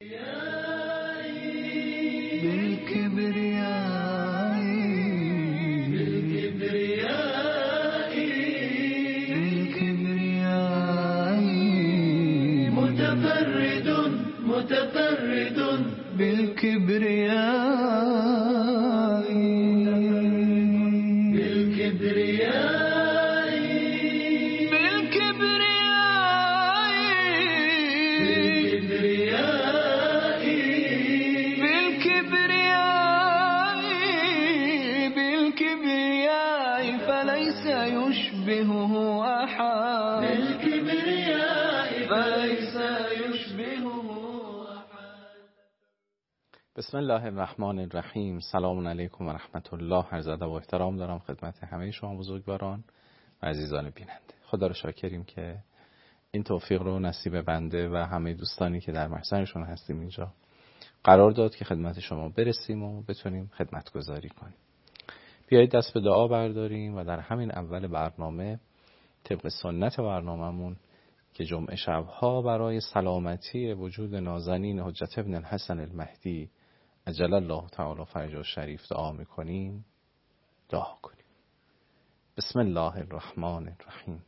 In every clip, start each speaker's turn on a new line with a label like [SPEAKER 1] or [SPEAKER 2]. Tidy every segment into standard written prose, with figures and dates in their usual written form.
[SPEAKER 1] بسم الله الرحمن الرحیم. سلام علیکم و رحمت الله. عرض ادب و احترام دارم خدمت همه شما بزرگواران و عزیزان بیننده. خدا رو شاکریم که این توفیق رو نصیب بنده و همه دوستانی که در محضرشون هستیم اینجا قرار داد که خدمت شما برسیم و بتونیم خدمت گذاری کنیم. بیایید دست به دعا برداریم و در همین اول برنامه طبق سنت برنامه‌مون که جمعه شب‌ها برای سلامتی وجود نازنین حجت ابن الحسن المهدی عجل الله تعالی فرجه الشریف دعا میکنیم دعا کنیم. بسم الله الرحمن الرحیم.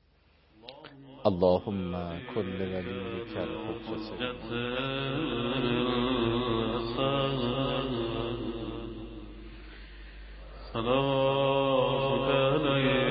[SPEAKER 1] اللهم کل ولیک الحجت سلام علیه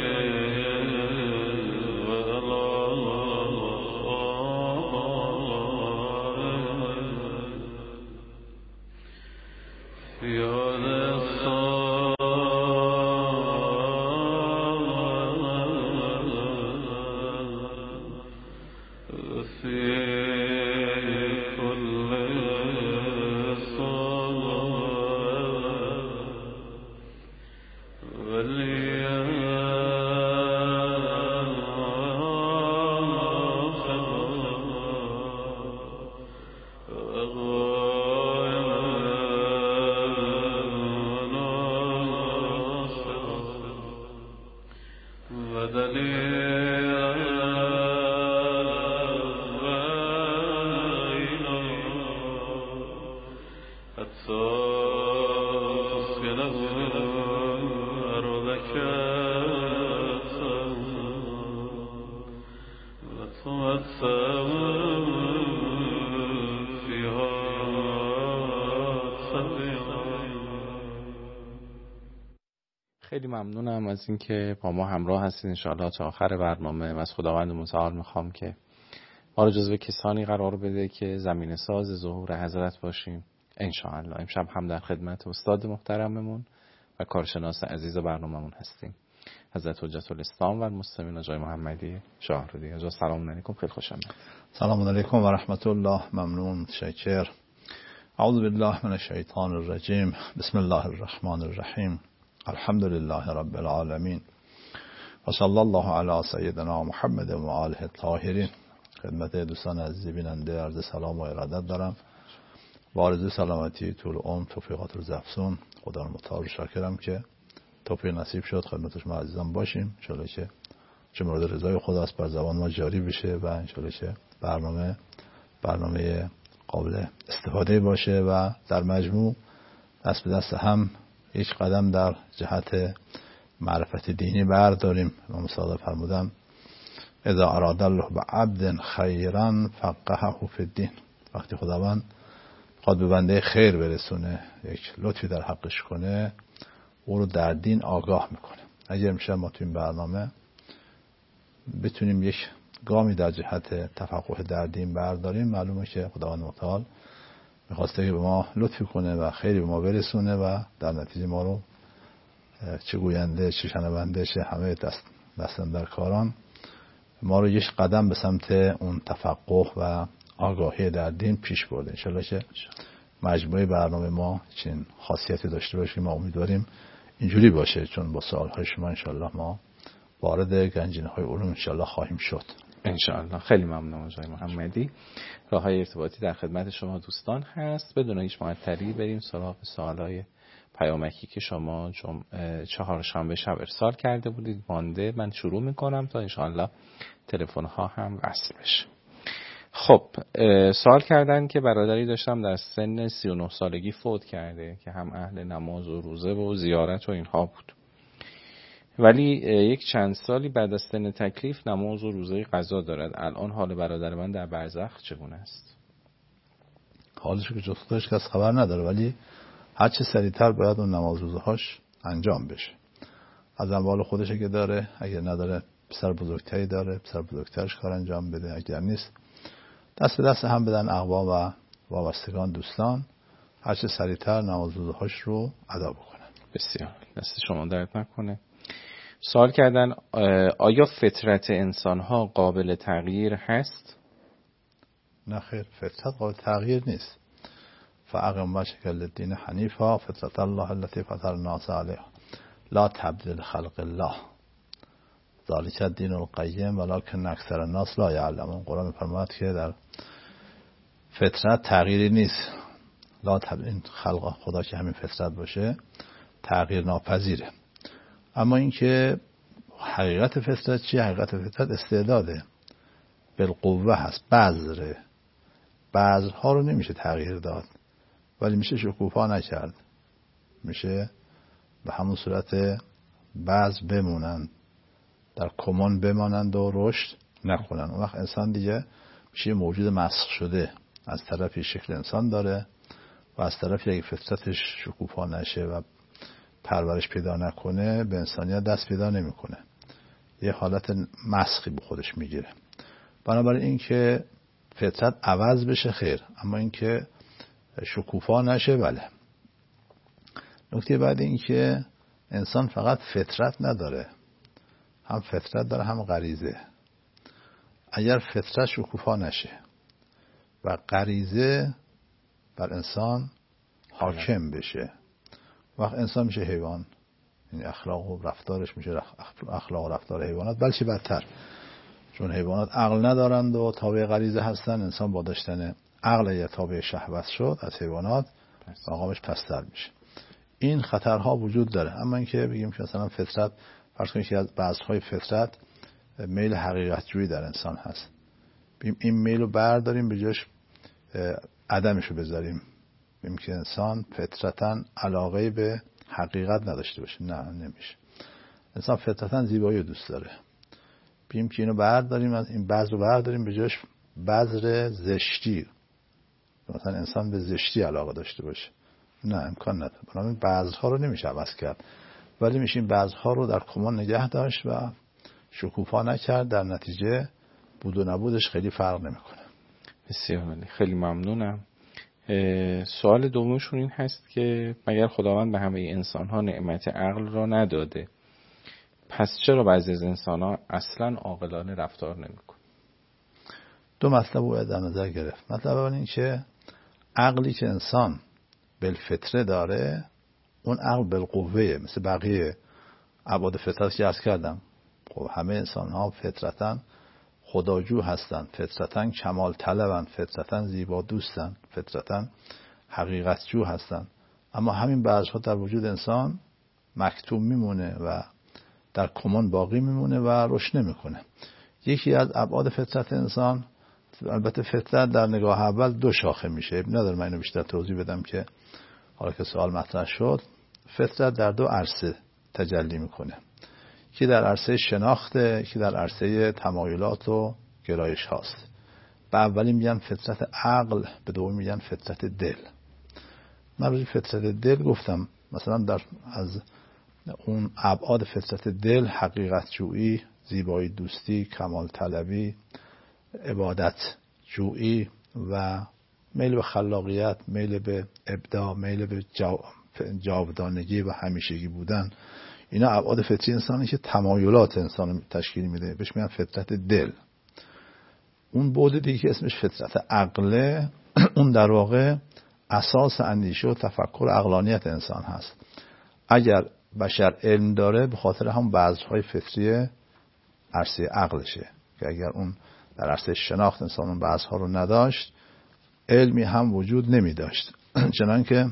[SPEAKER 1] خیلی ممنونم از اینکه با ما همراه هستید. انشاءالله تا آخر برنامه از خداوند متعال میخوام که ما رو جزو کسانی قرار بده که زمینه ساز ظهور حضرت باشیم انشاءالله. امشب هم در خدمت استاد محترممون و کارشناس عزیز برنامه‌مون هستیم حضرت حجت الاسلام و المسلمین آقای محمدی شاهرودی. آقا سلام علیکم، خیلی خوش آمدید.
[SPEAKER 2] سلام علیکم و رحمت الله. ممنون، شکر. اعوذ بالله من الشیطان الرجیم. بسم الله الرحمن الرحیم. الحمد لله رب العالمین و صلی الله علی سیدنا محمد و آله الطاهرین. خدمت دوستان عزیز بیننده عرض سلام و ارادت دارم با آرزوی سلامتی، طول عمر، توفیقات روزافزون. خدا متعال شاکرم که توفیق نصیب شد خدمت شما عزیزان باشیم. ان شاءالله که چه مورد رضای خداست بر زبان ما جاری بشه و ان شاءالله که برنامه قابل استفاده باشه و در مجموع دست به دست هم هیچ قدم در جهت معرفت دینی برداریم. امام صادق فرمودن اذا اراد الله بعبد خیرا فقهه فی الدین. وقتی خداوند خواهد به بنده خیر برسونه، یک لطفی در حقش کنه، او رو در دین آگاه میکنه. اگر امشب ما تو این برنامه بتونیم یک گامی در جهت تفقه در دین برداریم، معلومه که خداوند متعال میخواسته که به ما لطفی کنه و خیری به ما برسونه و در نتیجه ما رو چه گوینده چه شنونده چه همه دستن در کاران ما رو یک قدم به سمت اون تفقه و آگاهی در دین پیش برده. انشالله که مجموعه برنامه ما چنین خاصیتی داشته باشه. ما امیدواریم اینجوری باشه، چون با سوالهای شما انشالله ما وارد گنجینه های علوم انشالله خواهیم شد
[SPEAKER 1] انشاءالله. خیلی ممنون آقای محمدی. راه‌های ارتباطی در خدمت شما دوستان هست. بدون هیچ معطلی بریم سراغ سوالای پیامکی که شما چهارشنبه شب ارسال کرده بودید مانده. من شروع میکنم تا انشاءالله تلفن ها هم وصل بشه. خب سوال کردن که برادری داشتم در سن 39 سالگی فوت کرده که هم اهل نماز و روزه و زیارت و اینها بود، ولی یک چند سالی بعد از سن تکلیف نماز و روزه قضا دارد. الان حال برادر من در برزخ چگونه است؟
[SPEAKER 2] حالش که جز خودش کس خبر نداره، ولی هر چه سریعتر باید اون نماز روزهاش انجام بشه. از اموال خودشه که داره، اگر نداره پسر بزرگتری داره، پسر بزرگترش کار انجام بده، اگر نیست دست به دست هم بدن اقوام و وابستگان دوستان، هر چه سریعتر نماز روزهاش رو ادا بکنن.
[SPEAKER 1] بسیار، دست شما درد نکنه. سوال کردن آیا فطرت انسان‌ها قابل تغییر هست؟
[SPEAKER 2] نه خیر، فطرت قابل تغییر نیست. فاقم وجهک للدین حنیفا فطرت الله التي فطر الناس علیها لا تبدیل خلق الله ذلک الدین القیم ولکن اکثر الناس لا یعلمون. قرآن می‌فرماید که در فطرت تغییری نیست. لا تبدیل خلق خدا که همین فطرت باشه تغییر ناپذیره. اما اینکه حقیقت فطرت چیه؟ حقیقت فطرت استعداده، بالقوه هست، بذره. بذرها رو نمیشه تغییر داد، ولی میشه شکوفا نکرد. میشه به همون صورت بذر بمونند، در کمان بمانند و رشد نکنند. اون وقت انسان دیگه میشه موجود مسخ شده. از طرفی شکل انسان داره و از طرفی اگه فطرتش شکوفا نشه و پرورش پیدا نکنه به انسانیت دست پیدا نمیکنه، یه حالت مسخی به خودش میگیره. بنابراین این که فطرت عوض بشه خیر، اما این که شکوفا نشه بله. نکته بعد این که انسان فقط فطرت نداره، هم فطرت داره هم غریزه. اگر فطرت شکوفا نشه و غریزه بر انسان حاکم بشه، وقت انسان میشه حیوان. یعنی اخلاق و رفتارش میشه اخلاق و رفتار حیوانات، بلکه بدتر، چون حیوانات عقل ندارند و تابع غریزه هستن. انسان با داشتن عقل یا تابع شهوت شد از حیوانات مقامش پستر میشه. این خطرها وجود داره. اما اینکه بگیم که مثلا فطرت، فرض کنید که از بعضهای فطرت میل حقیقت جویی در انسان هست، بگیم این میل رو برداریم به جاش عدمش رو بذاریم، بگیم که انسان فطرتاً علاقه به حقیقت نداشته باشه، نه نمیشه. انسان فطرتاً زیبایی دوست داره، بگیم که اینو برداریم، از این بذر رو برداریم به جاش بذر زشتی، مثلا انسان به زشتی علاقه داشته باشه، نه امکان نداره. بنابراین بذرها رو نمیشه عوض کرد، ولی میشه این بذرها رو در کمان نگه داشت و شکوفا نکرد. در نتیجه بود و نبودش خیلی فرق نمیکنه.
[SPEAKER 1] بسیار عالی، خیلی ممنونم. سوال دومشون این هست که مگر خداوند به همه انسان‌ها نعمت عقل را نداده، پس چرا بعضی از انسان‌ها اصلاً عاقلانه رفتار نمی‌کنند؟
[SPEAKER 2] دو مطلب رو در نظر گرفت. مطلب اول این که عقلی که انسان بالفطره داره، اون عقل بالقوه، مثل بقیه ابعاد فطرت که عرض کردم. خب همه انسان‌ها فطرتاً خداجو هستند، فطرتاً کمال طلبند، فطرتاً زیبا دوستند، فطرتاً حقیقت جو هستند. اما همین بعضها در وجود انسان مکتوم میمونه و در کمان باقی میمونه و رشد نمیکنه. یکی از ابعاد فطرت انسان، البته فطرت در نگاه اول دو شاخه میشه، نداره من اینو بیشتر توضیح بدم که حالا که سوال مطرح شد. فطرت در دو عرصه تجلی میکنه، که در عرصه شناخته، که در عرصه تمایلات و گرایش هاست. به اولی میگن فطرت عقل، به دومی میگن فطرت دل. من روی فطرت دل گفتم مثلا در از اون ابعاد فطرت دل حقیقت جویی، زیبایی دوستی، کمال طلبی، عبادت جویی و میل به خلاقیت، میل به ابداع، میل به جاودانگی و همیشگی بودن، اینا ابعاد فطری انسانی که تمایلات انسان رو تشکیل میده، بهش میگن فطرت دل. اون بعد دیگه که اسمش فطرت عقله، اون در واقع اساس اندیشه و تفکر عقلانیت انسان هست. اگر بشر علم داره به خاطر هم بعضهای فطری عرصه عقلشه، که اگر اون در عرصه شناخت انسان اون بعضها رو نداشت، علمی هم وجود نمی داشت. چنانکه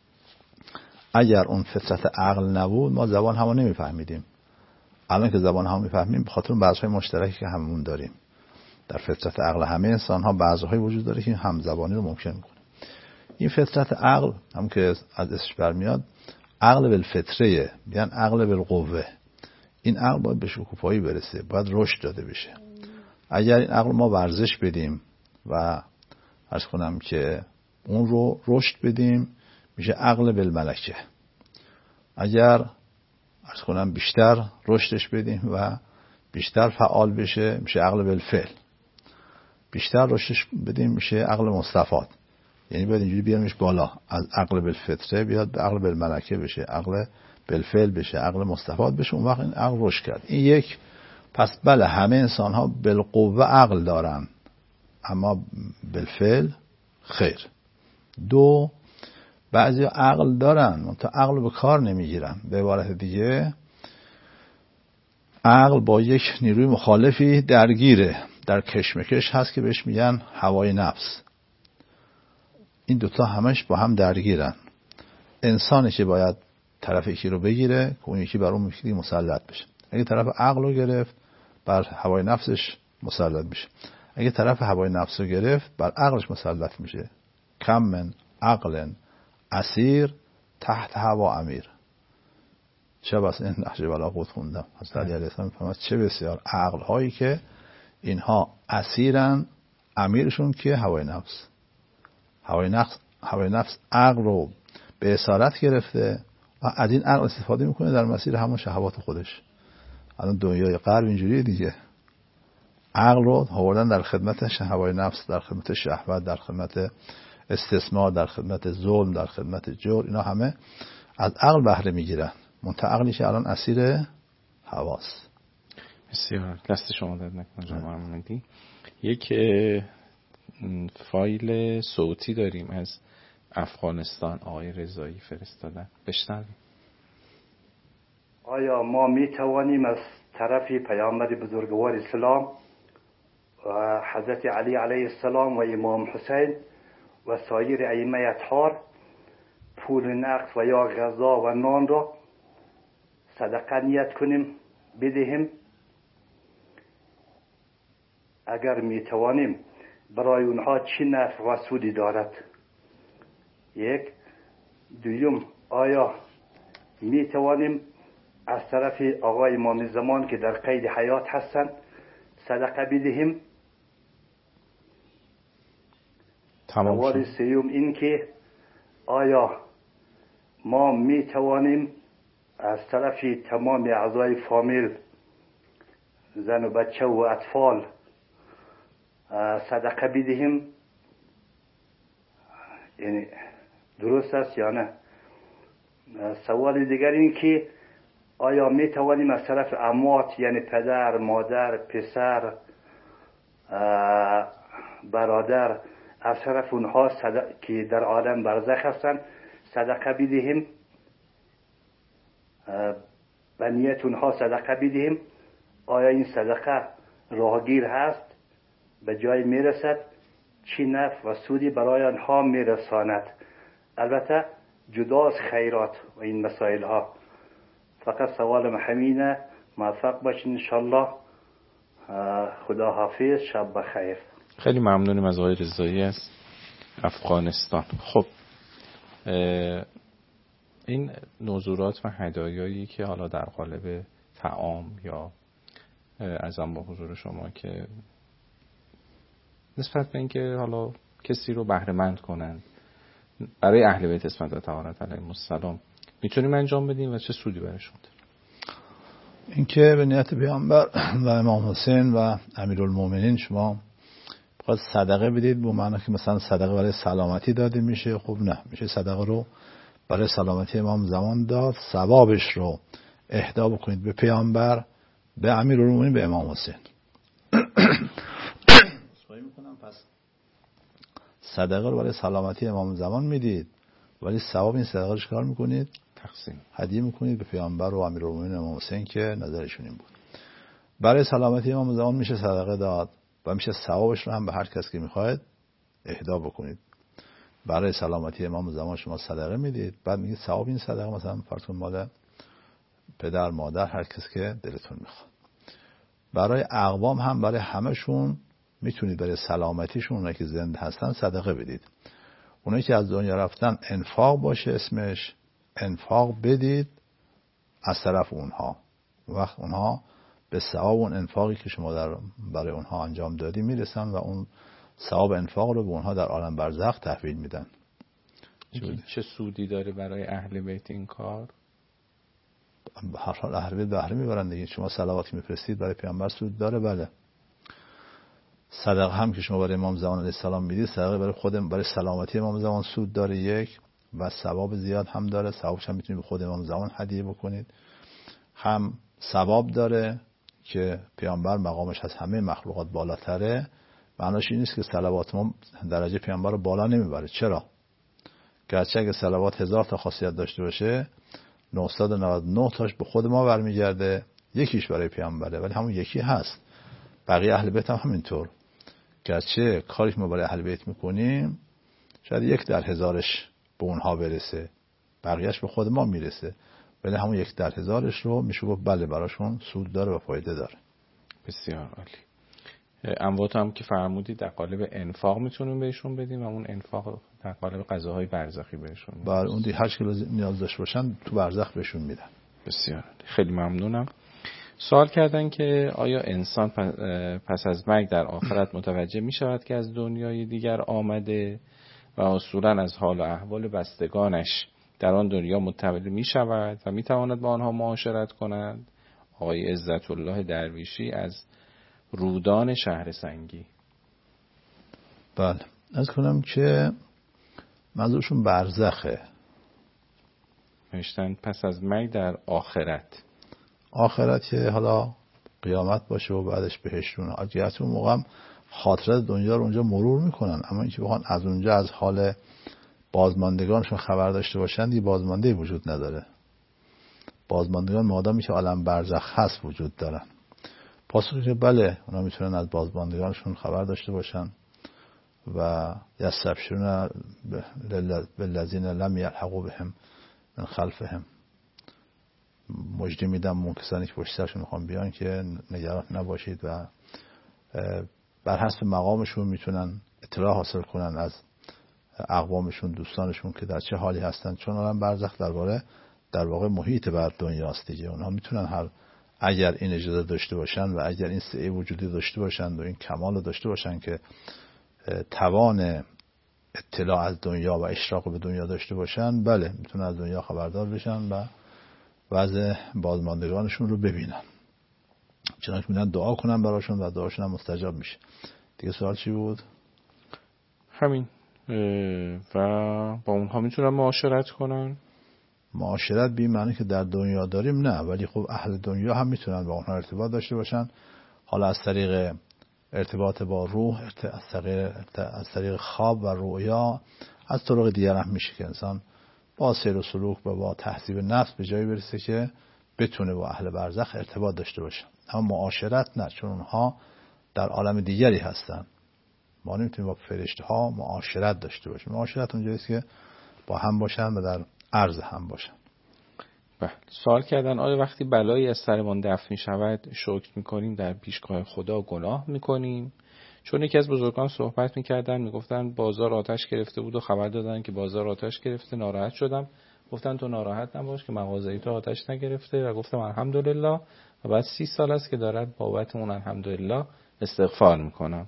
[SPEAKER 2] اگر اون فطرت عقل نبود ما زبان همو نمیفهمیدیم. الان که زبان همو میفهمیم به خاطر اون بعضهای مشترکی که هممون داریم. در فطرت عقل همه انسان ها بعضی‌های وجود داره که همزبانی رو ممکن میکنه. این فطرت عقل هم که از اسمش برمیاد عقل بالفطره، یعنی عقل بالقوه. این عقل باید به شکوفایی برسه، باید رشد داده بشه. اگر این عقل ما ورزش بدیم و عرض کنم که اون رو رشد بدیم میشه عقل بالملکه. اگر عرض کنم بیشتر رشدش بدیم و بیشتر فعال بشه میشه عقل بالفعل. بیشتر رشدش بدیم میشه عقل مستفاد. یعنی باید اینجوری بیارمش بالا، از عقل بالفطره بیاد به عقل بالملکه بشه، عقل بالفعل بشه، عقل مستفاد بشه، اون وقت این عقل رشد کرد. این یک. پس بله همه انسان ها بالقوه عقل دارن اما بالفعل خیر. دو، بعضی عقل دارن منتها عقل به کار نمیگیرن. به عبارت دیگه عقل با یک نیروی مخالفی درگیره، در کشمکش هست که بهش میگن هوای نفس. این دوتا همش با هم درگیرن. انسانی که باید طرف یکی رو بگیره که اون یکی بر اون یکی مسلط بشه. اگه طرف عقل رو گرفت بر هوای نفسش مسلط میشه. اگه طرف هوای نفس رو گرفت بر عقلش مسلط میشه. کم من عقل اسیر تحت هوا امیر. چه بس این نحجه بلاغت خوندم از علی علیه السلام میفهمد چه بسیار عقل هایی که اینها اسیرن، امیرشون که هوای نفس. هوای نفس عقل رو به اسارت گرفته و از این عقل استفاده میکنه در مسیر همون شهوات خودش. الان دنیای غرب اینجوریه دیگه، عقل رو آوردن در خدمت هوای نفس، در خدمت شهوت، در خدمت استثمار، در خدمت ظلم، در خدمت جور. اینا همه از عقل بهره میگیرن، منتها عقلی که الان اسیر هواست.
[SPEAKER 1] بسیار دست شما درد نکنه جناب محمدی. یک فایل صوتی داریم از افغانستان، آقای رضایی فرستادن، بشنویم.
[SPEAKER 3] آیا ما می توانیم از طرف پیامبر بزرگوار اسلام و حضرت علی علیه السلام و امام حسین و سایر ائمه اطهار پول نقد و یا غذا و نان را صدقه نیت کنیم بدهیم؟ اگر می توانیم برای اونها چی نفع و سودی دارد؟ یک. دوم، آیا می توانیم از طرف آقای امام زمان که در قید حیات هستند صدقه بدهیم؟ سوال سوم این که آیا ما می توانیم از طرف تمام اعضای فامیل، زن و بچه و اطفال صدقه بدهیم؟ یعنی درست است یا نه؟ سوال دیگر این که آیا می توانیم از طرف اموات، یعنی پدر، مادر، پسر، برادر، از طرف اونها که در عالم برزخ هستند صدقه بدهیم؟ به نیت اونها صدقه بدهیم؟ آیا این صدقه راهگیر هست؟ به جای میرسد؟ چی نفع و سودی برای آنها میرساند؟ البته جدا از خیرات و این مسائل ها. فقط سوال همینه. موفق باشین انشالله. خدا حافظ، شب بخیر.
[SPEAKER 1] خیلی ممنونیم از آقای رضایی از افغانستان. خب این نذورات و هدایایی که حالا در قالب طعام یا ارزم با حضور شما که نسبت به اینکه حالا کسی رو بهره مند کنند برای اهل بیت اسمت و طهارت علیهم السلام میتونیم انجام بدیم و چه سودی برشون داره؟
[SPEAKER 2] اینکه به نیت پیامبر و امام حسین و امیرالمومنین شما بخواد صدقه بدید، به معنی که مثلا صدقه برای سلامتی داده میشه، خب نه، میشه صدقه رو برای سلامتی امام زمان داد، ثوابش رو اهدا بکنید به پیامبر، به امیرالمومنین، به امام حسین. پس صدقه رو برای سلامتی امام زمان میدید، ولی ثواب این صدقه رو چیکار میکنید؟
[SPEAKER 1] تقسیم
[SPEAKER 2] هدیه میکنید به پیامبر و امیرالمومنین امام حسین که نظرشون این بود. برای سلامتی امام زمان میشه صدقه داد و میشه ثوابش رو هم به هر کس که میخواید اهدا بکنید. برای سلامتی امام زمان شما صدقه میدید، بعد میگید ثواب این صدقه مثلا فرض کن مال پدر، مادر، هر کس که دلتون میخواد. برای اقوام هم برای همشون میتونید برای سلامتیشون، اونایی که زنده هستن صدقه بدید. اونایی که از دنیا رفتن انفاق باشه اسمش، انفاق بدید از طرف اونها. وقت اونها به ثواب اون انفاقی که شما برای اونها انجام دادی میرسن و اون ثواب انفاق رو به اونها در عالم برزخ تحویل میدن.
[SPEAKER 1] چه سودی داره برای اهل بیت این کار؟
[SPEAKER 2] هر حال اهل بیت بهره میبرن دیگه. شما صلواتی میفرستید برای پیامبر سود داره. بله. صدقه هم که شما برای امام زمان علیه السلام میدید، صدقه برای خود، برای سلامتی امام زمان سود داره یک، و ثواب زیاد هم داره. ثوابش هم میتونید به خود امام زمان هدیه بکنید. هم ثواب داره که پیامبر مقامش از همه مخلوقات بالاتره. معناش این نیست که صلوات ما درجه پیامبر رو بالا نمیبره. چرا؟ گرچه اگه صلوات 1000 تا خاصیت داشته باشه 999 تاش به خود ما برمیگرده، یکیش برای پیامبره، ولی همون یکی هست. بقیه اهل بیت هم همینطور. گرچه کاری که ما برای اهل بیت میکنیم شاید 1 در 1000ش به اونها برسه، بقیهش به خود ما میرسه، ولی همون 1 در 1000ش رو میشه گفت بله براشون سود داره و فایده داره.
[SPEAKER 1] بسیار عالی. اموات هم که فرمودید در قالب انفاق میتونیم بهشون بدیم و اون انفاق در قالب غذاهای برزخی بهشون میدیم.
[SPEAKER 2] بله، اون هر چی نیاز داشته باشن تو برزخ بهشون میدن.
[SPEAKER 1] بسیار خیلی ممنونم. سوال کردن که آیا انسان پس از مرگ در آخرت متوجه می شود که از دنیای دیگر آمده و اصولا از حال و احوال بستگانش در آن دنیا مطلع می شود و می تواند با آنها معاشرت کند؟ آقای عزت الله درویشی از رودان شهر سنگی.
[SPEAKER 2] بله، از کنم که منظورشون برزخه.
[SPEAKER 1] نوشتن پس از مرگ در
[SPEAKER 2] آخرت که حالا قیامت باشه و بعدش بهشتون. اون موقع هم خاطرات دنیا رو اونجا مرور میکنن، اما اینکه بخوان از اونجا از حال بازماندگانشون خبر داشته باشن دیگه بازمانده وجود نداره. بازماندگان مادامی که عالم برزخ هست وجود دارن. پاسخی که بله، اونا میتونن از بازماندگانشون خبر داشته باشن و یستبشرون بالذین لم یلحقوا بهم من خلفهم. مژده میدم اون کسانی که پشت سرشون میخوان بیان که نگران نباشید و بر حسب مقامشون میتونن اطلاع حاصل کنن از اقوامشون، دوستانشون که در چه حالی هستن، چون عالم برزخ در واقع محیط بر دنیاست دیگه. اونها میتونن اگر این اجازه داشته باشن و اگر این سعی وجودی داشته باشن و این کمال داشته باشن که توان اطلاع از دنیا و اشراق به دنیا داشته باشن، بله میتونن از دنیا خبردار بشن و وضع بازماندگانشون رو ببینن. چنانکه میتونن دعا کنن براشون و دعاشون هم مستجاب میشه. دیگه سوال چی بود؟
[SPEAKER 1] همین. و با اونها میتونن معاشرت کنن؟
[SPEAKER 2] معاشرت به معنی که در دنیا داریم نه، ولی خب اهل دنیا هم میتونن با اونها ارتباط داشته باشن. حالا از طریق ارتباط با روح، از طریق خواب و رؤیا، از طرق دیگر هم میشه که انسان با سیر و سلوک و با تهذیب نفس به جایی برسه که بتونه با اهل برزخ ارتباط داشته باشه. اما معاشرت نه، چون اونها در عالم دیگری هستن. ما نمیتونیم با فرشته ها معاشرت داشته باشیم. معاشرت اونجاییست که با هم باشن و در عرض هم باشن.
[SPEAKER 1] بله. سوال کردن آیا وقتی بلایی از سرمان دفع می شود شکر میکنیم در پیشگاه خدا گناه میکنیم؟ چون یکی از بزرگان صحبت میکردن، میگفتن بازار آتش گرفته بود و خبر دادن که بازار آتش گرفته، ناراحت شدم. گفتن تو ناراحت نباش که مغازه تو آتش نگرفته، و گفتم الحمدلله، و بعد 30 سال است که دارد بابت اون الحمدلله استغفار میکنم.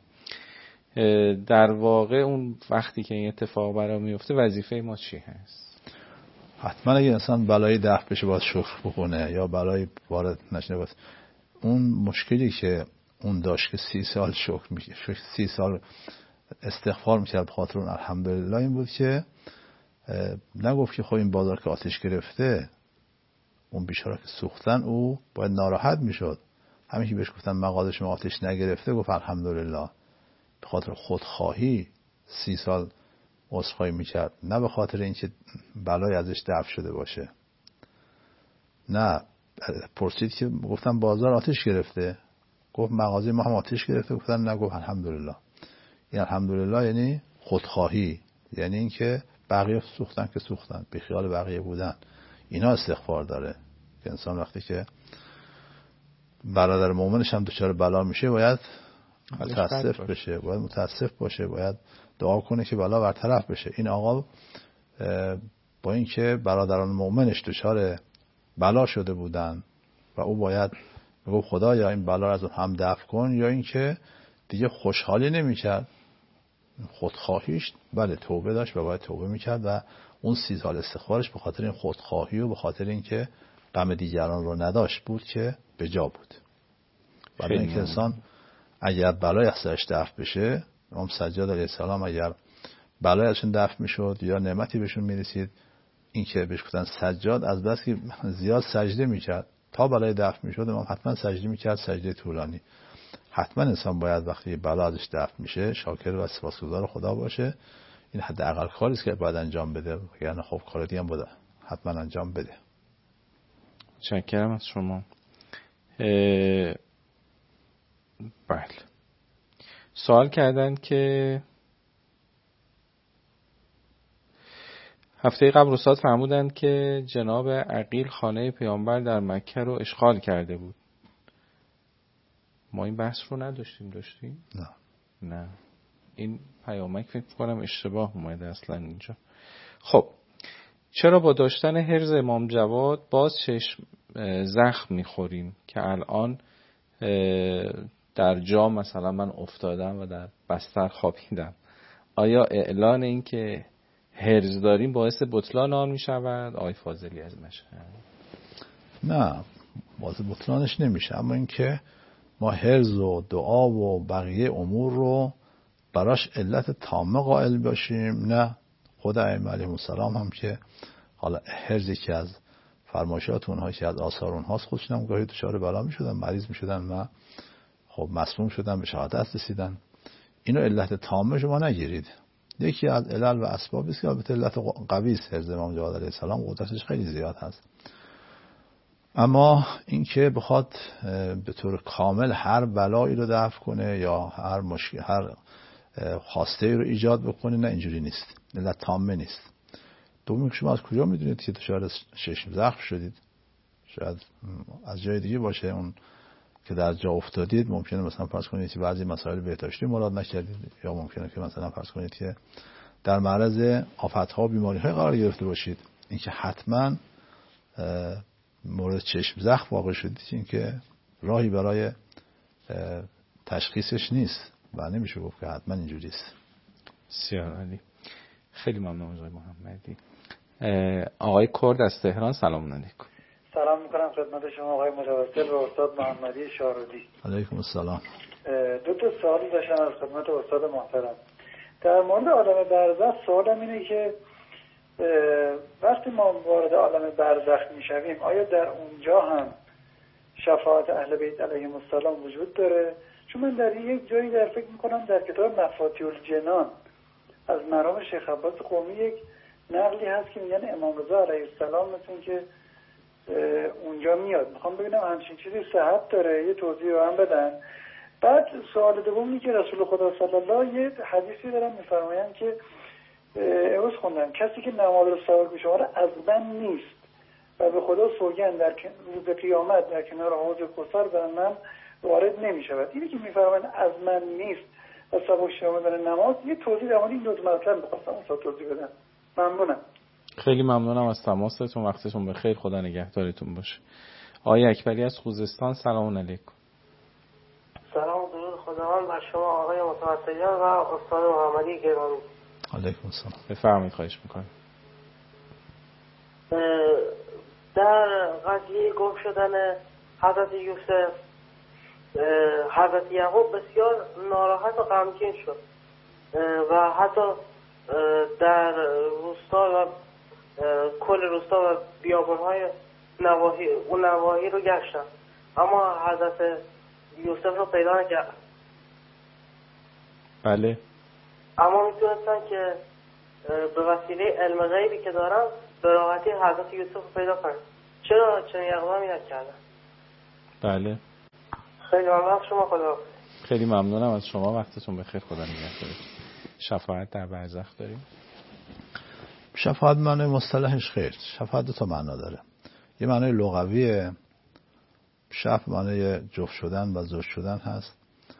[SPEAKER 1] در واقع اون وقتی که این اتفاق برام میفته وظیفه ما چی هست؟
[SPEAKER 2] حتما اگه انسان بلایی دفع بشه باید شکر بکنه، یا بلایی وارد نشه باید. اون مشکلی که اون داشت که 30 سال شکر میشه، 30 سال استغفار میکرد خاطر اون الحمدلله، این بود که نگفت که خب این بازار که آتش گرفته، اون بیچاره که سوختن او باید ناراحت میشد. همین که بهش گفتن مغازه شما آتش نگرفته گفت الحمدلله. به خاطر خودخواهی 30 سال عذرخواهی میکرد، نه به خاطر اینکه بلای ازش دفع شده باشه. نه، پرسید که گفتن بازار آتش گرفته، گفت مغازه ما هم آتش گرفته، گفتن نه، گفت الحمدلله. این الحمدلله یعنی خودخواهی، یعنی اینکه بقیه سوختن که سوختن، بی خیال بقیه بودن. اینا استغفار داره که انسان وقتی که برادر مومنش هم دچار بلا میشه باید متاسف بشه، باید متاسف باشه، باید دعا کنه که بلا برطرف بشه. این آقا با اینکه برادران مؤمنش دچار بلا شده بودن و او باید بگو خدایا این بلا رو از هم دفع کن، یا اینکه دیگه خوشحالی نمی‌کرد، خودخواهیش بله توبه داشت و باید توبه می‌کرد و اون 30 سال استغفارش به خاطر این خودخواهی و به خاطر اینکه غم دیگران رو نداشت بود که به جا بود. برای اینکه انسان اگر بلای از سرش دفع بشه، امام سجاد علیه السلام اگر بلای ازشون دفع میشد یا نعمتی بهشون میرسید، این که بهش گفتن سجاد، از بس که زیاد سجده میکرد تا بلای دفع میشد، امام حتما سجده میکرد، سجده طولانی. حتما انسان باید وقتی بلا ازش دفع میشه شاکر و سپاسگزار خدا باشه. این حداقل کاری است که باید انجام بده، یعنی خب کار دیگه هم باید حتما انجام بده.
[SPEAKER 1] متشکرم از شما. بله، سوال کردن که هفته قبل استاد فرمودند که جناب عقیل خانه پیامبر در مکه رو اشغال کرده بود. ما این بحث رو داشتیم؟ نه. این پیامک فکر کنم اشتباه اومده اصلا اینجا. خب چرا با داشتن حرز امام جواد باز چشم زخم میخوریم که الان در جا مثلا من افتادم و در بستر خوابیدم؟ آیا اعلان این که حرز داریم باعث بطلان آن میشود؟ آقای فاضلی از مشهد.
[SPEAKER 2] نه، باعث بطلانش نمیشه، اما اینکه ما حرز و دعا و بقیه امور رو براش علت تامه قائل باشیم، نه. خود ائمه علیهم السلام هم که حالا حرزی که از فرمایشات اونها که از آثار اونهاست، خودشون هم گاهی دچار بلا میشدن، مریض میشدن و خب مسموم شدن، به شهادت رسیدن. اینو علت تامه شما نگیرید. یکی از علل و اسبابی است که البته علت قوی است. حرز امام جواد علیه السلام قدرتش خیلی زیاد هست، اما اینکه بخواد به طور کامل هر بلایی رو دفع کنه یا هر مشکل، هر خواسته رو ایجاد بکنه، نه، اینجوری نیست. علت تامه نیست. دومی که شما از کجا میدونید که دچار چشم زخم شدید؟ شاید از جای دیگه باشه. اون که در جا افتادید ممکنه مثلا فرض کنید که بعضی مسائل بهداشتی مراد نکردید، یا ممکنه که مثلا فرض کنید که در معرض آفت‌ها و بیماری‌های قرار گرفته باشید. اینکه حتما مورد چشم زخم واقع شدید، این که راهی برای تشخیصش نیست و نمیشه گفت که حتما اینجوری است.
[SPEAKER 1] بسیار عالی. خیلی ممنون آقای محمدی. آقای کرد از تهران، سلام علیکم.
[SPEAKER 4] سلام میکنم خدمت شما آقای متوسل و استاد محمدی شارودی.
[SPEAKER 2] علیکم السلام.
[SPEAKER 4] دو تا سوال داشتم از خدمت استاد محترم. در مورد عالم برزخ سوالم اینه که وقتی ما وارد عالم برزخ میشویم، آیا در اونجا هم شفاعت اهل بیت علیهم السلام وجود داره؟ چون من در یک جایی در فکر میکنم در کتاب مفاتیح الجنان از مرحوم شیخ عباس قمی یک نقلی هست که میگن امام رضا علیه السلام مثل که اونجا میاد. میخوام ببینم همچین چیزی صحت داره، یه توضیح رو هم بدن. بعد سوال دوم اینه که رسول خدا صلی الله یه حدیثی دارن میفرمایند که امروز خوندم کسی که نماز رو سوال بیشماره از من نیست و به خدا سوگند در روز قیامت در کنار حوض کوثر بر من وارد نمی شود. اینی که میفرمایند از من نیست و سوال بیشماره نماز، یه توضیح در مورد این دو مطلب می‌خواستم اون توضیح بدم. ممنونم.
[SPEAKER 1] خیلی ممنونم از تماستون. وقتتون بخیر. خدا نگهدارتون باشه. آقای اکبری از خوزستان، سلام علیکم.
[SPEAKER 5] سلام، درود خداوند بر شما آقای متوسلیان و استاد محمدی گرامی.
[SPEAKER 2] علیکم السلام.
[SPEAKER 1] بفرمایید. خواهش میکنم.
[SPEAKER 5] در قضیه گم شدن حضرت یوسف، حضرت یعقوب بسیار ناراحت و غمگین شد و حتی در روستا و کل روستا و بیابان‌های نواحی رو گشتن، اما حضرت یوسف رو پیدا نکردن.
[SPEAKER 1] بله.
[SPEAKER 5] اما میتونستن که به وسیله علم غیبی که دارن به راحتی حضرت یوسف رو پیدا کنن. چرا چنین اقدامی نکردن؟
[SPEAKER 1] بله.
[SPEAKER 5] خیلی ممنون از شما. خدا.
[SPEAKER 1] خیلی ممنونم از شما. وقتتون بخیر. خدا نگهدار. شفاعت در برزخ داریم.
[SPEAKER 2] شفاعت معنی مصطلحش خیر. شفاعت دو تا معنا داره. یه معنی لغویه، شفع معنی جفت شدن و زوج شدن هست،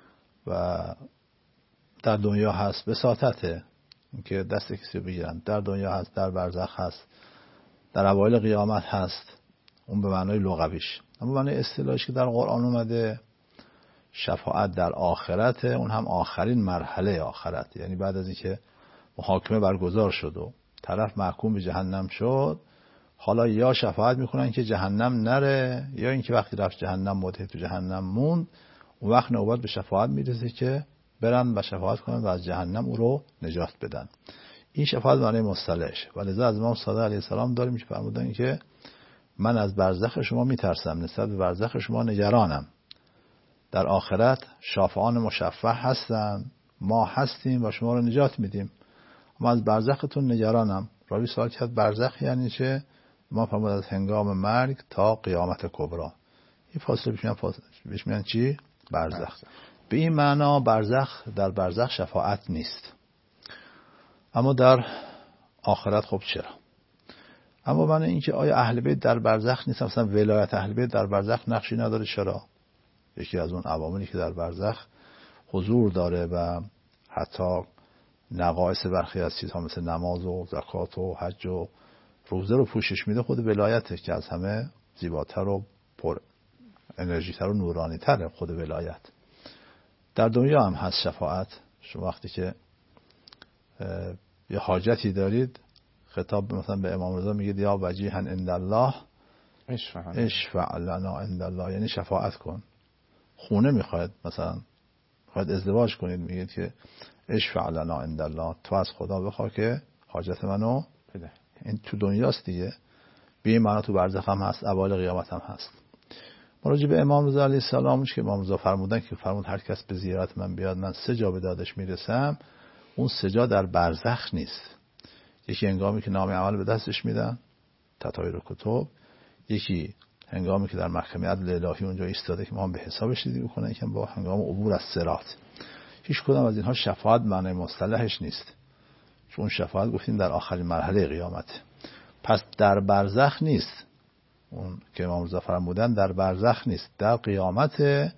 [SPEAKER 2] و در دنیا هست، بساطته که دست کسی بگیرن، در دنیا هست، در برزخ هست، در اوایل قیامت هست. اون به معنای لغویش. اما به معنای اصطلاحیش که در قرآن اومده شفاعت در آخرت، اون هم آخرین مرحله آخرت، یعنی بعد از اینکه محاکمه برگزار شد و طرف محکوم به جهنم شد، حالا یا شفاعت میکنن که جهنم نره، یا اینکه وقتی رفت جهنم مدت تو جهنم موند، اون وقت نوبت به شفاعت میرسه که برن و شفاعت کنن و از جهنم او رو نجات بدن. این شفاعت معنی مصطلحش. ولذا از امام صادق علیه السلام داریم که فرمودن که من از برزخ شما میترسم، نسبت به برزخ شما نگرانم. در آخرت شافعان مشفع هستن، ما هستیم و شما رو نجات میدیم، اما از برزختون نگرانم. راوی سوال کرد برزخ یعنی چه؟ ما فرمود از هنگام مرگ تا قیامت کبری. این فاصله بهش میگن چی؟ برزخ. به این معنا برزخ، در برزخ شفاعت نیست. اما در آخرت خب چرا؟ اما معنی این که آیا اهل بیت در برزخ نیست؟ مثلا ولایت اهل بیت در برزخ نقشی نداره؟ چرا؟ یکی از اون عواملی که در برزخ حضور داره و حتی نقایص برخی از چیزها مثل نماز و زکات و حج و روزه رو پوشش میده، خود ولایته که از همه زیباتر و پر انرژیتر و نورانی تره خود ولایت. در دنیا هم هست شفاعت. شما وقتی که یه حاجتی دارید، خطاب مثلا به امام رضا میگید یا وجیها عند الله اشفع لنا عند الله، یعنی شفاعت کن. خونه میخواید، مثلا میخواید ازدواج کنید، میگید که اشفع لنا عند الله، تو از خدا بخواه که حاجت منو بده. این تو دنیاست دیگه. به این معنی تو برزخ هم هست، اوایل قیامت هم هست. مراجع به امام رضا علیه السلام که امام رضا فرمودن که فرمود هر کس به زیارت من بیاد من 3 جا به دادش میرسم، اون 3 جا در برزخ نیست. یکی هنگامی که نامه عمل به دستش میدن، تطایر کتب، یکی هنگامی که در محکمه عدل الهی اونجا ایستاده که ما هم به حسابش رسیدگی بکنن، که با هنگام عبور از صراط. هیچ کدام از اینها شفاعت معنی مصطلحش نیست، چون شفاعت گفتیم در آخرین مرحله قیامت. پس در برزخ نیست، اون که امام رضا فرمودن در برزخ نیست، در قیامت.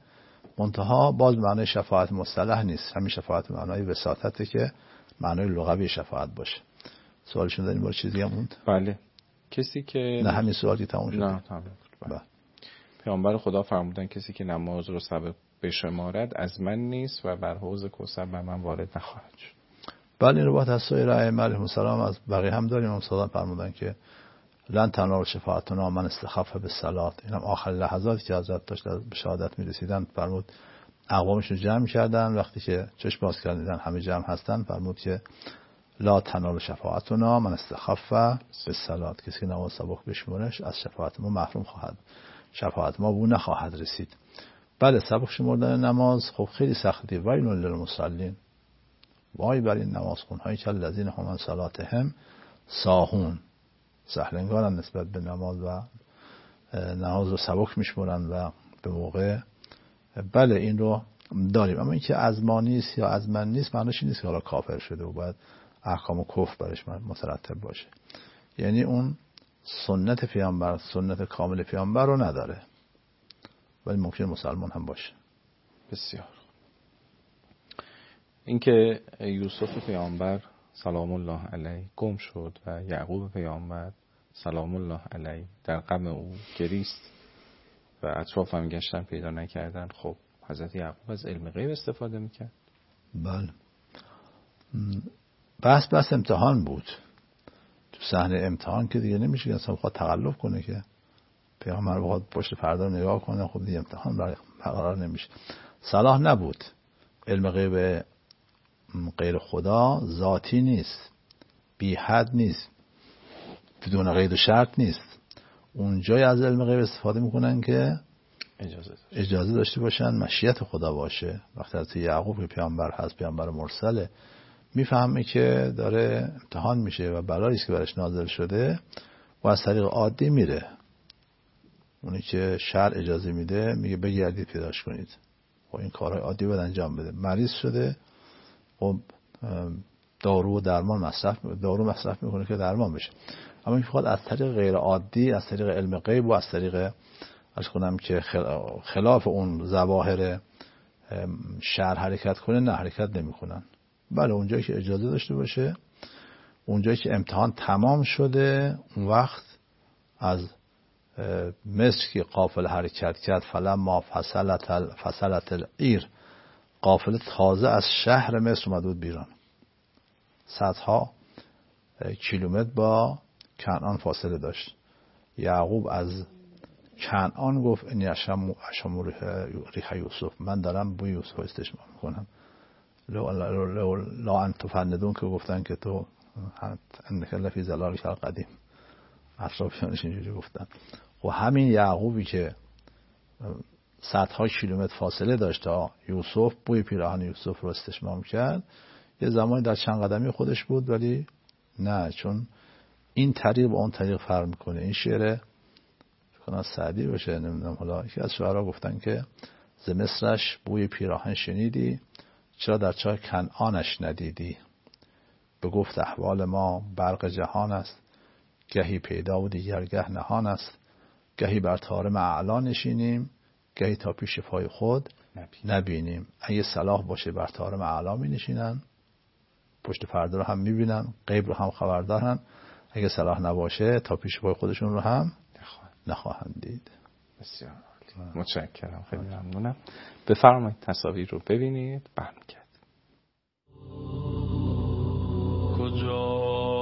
[SPEAKER 2] منتها باز معنی شفاعت مصطلح نیست، همین شفاعت معنی وساطته که معنی لغوی شفاعت باشه. سوالشون داریم؟ باید چیزی هم موند؟
[SPEAKER 1] بله. کسی که
[SPEAKER 2] نه همین سوالی تموم شد.
[SPEAKER 1] نه تمام. بله. پیامبر خدا فرمودن کسی که نماز رو سبب بشمارد از من نیست و بر حوض کوثر به من وارد نخواهد شد.
[SPEAKER 2] بله، این روایت از سایر ائمه علیهم السلام از بقیه هم داریم. امام صادق فرمودن که لن تنال شفاعتنا من استخف بالصلاه. اینم آخر لحظاتی که حضرت داشت به شهادت می‌رسیدن، فرمود اقوامش رو جمع کردن، وقتی که چشم باز کردن همه جمع هستن، فرمود که لا تنال شفاعتنا من استخف بالصلاه، کسی که نماز سبک بشمونش از شفاعت ما محروم خواهد، شفاعت ما بو نخواهد رسید. بله، سبک شمردن نماز خب خیلی سخته. ویل للمصلین، وای بر این نمازخوان‌هایی که الذین هم عن صلاتهم ساهون، سهلنگارن نسبت به نماز و نماز رو سبک میشمرن و به موقع. بله این رو داریم. اما اینکه از ما نیست یا از من نیست معنیش نیست که حالا کافر شده و باید احکام و کفر برش مترتب باشه. یعنی اون سنت پیامبر، سنت کامل پیامبر رو نداره، ولی ممکن مسلمان هم باشه.
[SPEAKER 1] بسیار. اینکه یوسف پیامبر سلام الله علیه گم شد و یعقوب پیامبر سلام الله علیه در غم او گریست و اطراف هم گشتن پیدا نکردن، خب حضرت یعقوب از علم غیب استفاده میکرد.
[SPEAKER 2] بله، بس امتحان بود. تو صحنه امتحان که دیگه نمیشه که اصلا بخواد تقلب کنه، که پیامبر بخواد پشت پرده رو نگاه کنه، خب دیگه امتحان برقرار نمیشه. صلاح نبود. علم غیب غیر خدا ذاتی نیست، بی حد نیست، بدون قید و شرط نیست. اونجای از علم غیب استفاده میکنن که اجازه داشته باشن، مشیت خدا باشه. وقتی از یعقوب که پیامبر هست، پیامبر مرسله، میفهمه که داره امتحان میشه و بلایی است که برش نازل شده و از طریق عادی میره. اونی که شرع اجازه میده میگه بگردید پیداش کنید، خب این کارهای عادی باید انجام بده. مریض شده، خب دارو و درمان مصرف میکنه که درمان بشه. اما این فقط از طریق غیر عادی، از طریق علم غیب و از طریق از خودم که خلاف اون ظواهر شهر حرکت کنه نه حرکت نمیکنن. بله اونجایی که اجازه داشته باشه، اونجایی که امتحان تمام شده، اون وقت از مصر که قافله حرکت کرد فلما فصلت العیر، قافله تازه از شهر مصر اومد بود بیرون، صدها کیلومتر با کنعان فاصله داشت. یعقوب از کنعان گفت انی اشم ریح یوسف، من دارم بوی یوسف استشمام میکنم. لا انت فندون که گفتن که تو انک لفی ظلالک القدیم، اطرافیانش اینجوری گفتن. و همین یعقوبی که صدها کیلومتر فاصله داشت تا یوسف بوی پیراهن یوسف رو استشمام کرد، یه زمانی در چند قدمی خودش بود، ولی نه، چون این طریق با اون طریق فرق میکنه. این شعر فکر سعدی باشه، نمیدونم، حالا یکی از شعرها گفتن که ز مصرش بوی پیراهن شنیدی، چرا در چاه کنعانش ندیدی؟ به گفت احوال ما برق جهان است، گهی پیدا و دیگرگه نهان است. گهی بر طارم اعلا نشینیم، گهی تا پیش پای خود نبینیم. اگه صلاح باشه بر طارم اعلا می نشینن، پشت پرده رو هم می بینن، غیب رو هم خبر دارن. اگه صلاح نباشه تا پیش پای خودشون رو هم نخواهند دید.
[SPEAKER 1] بسیار عالی، متشکرم، خیلی ممنونم. بفرمایید تصاویر رو ببینید. برمیگرد کجا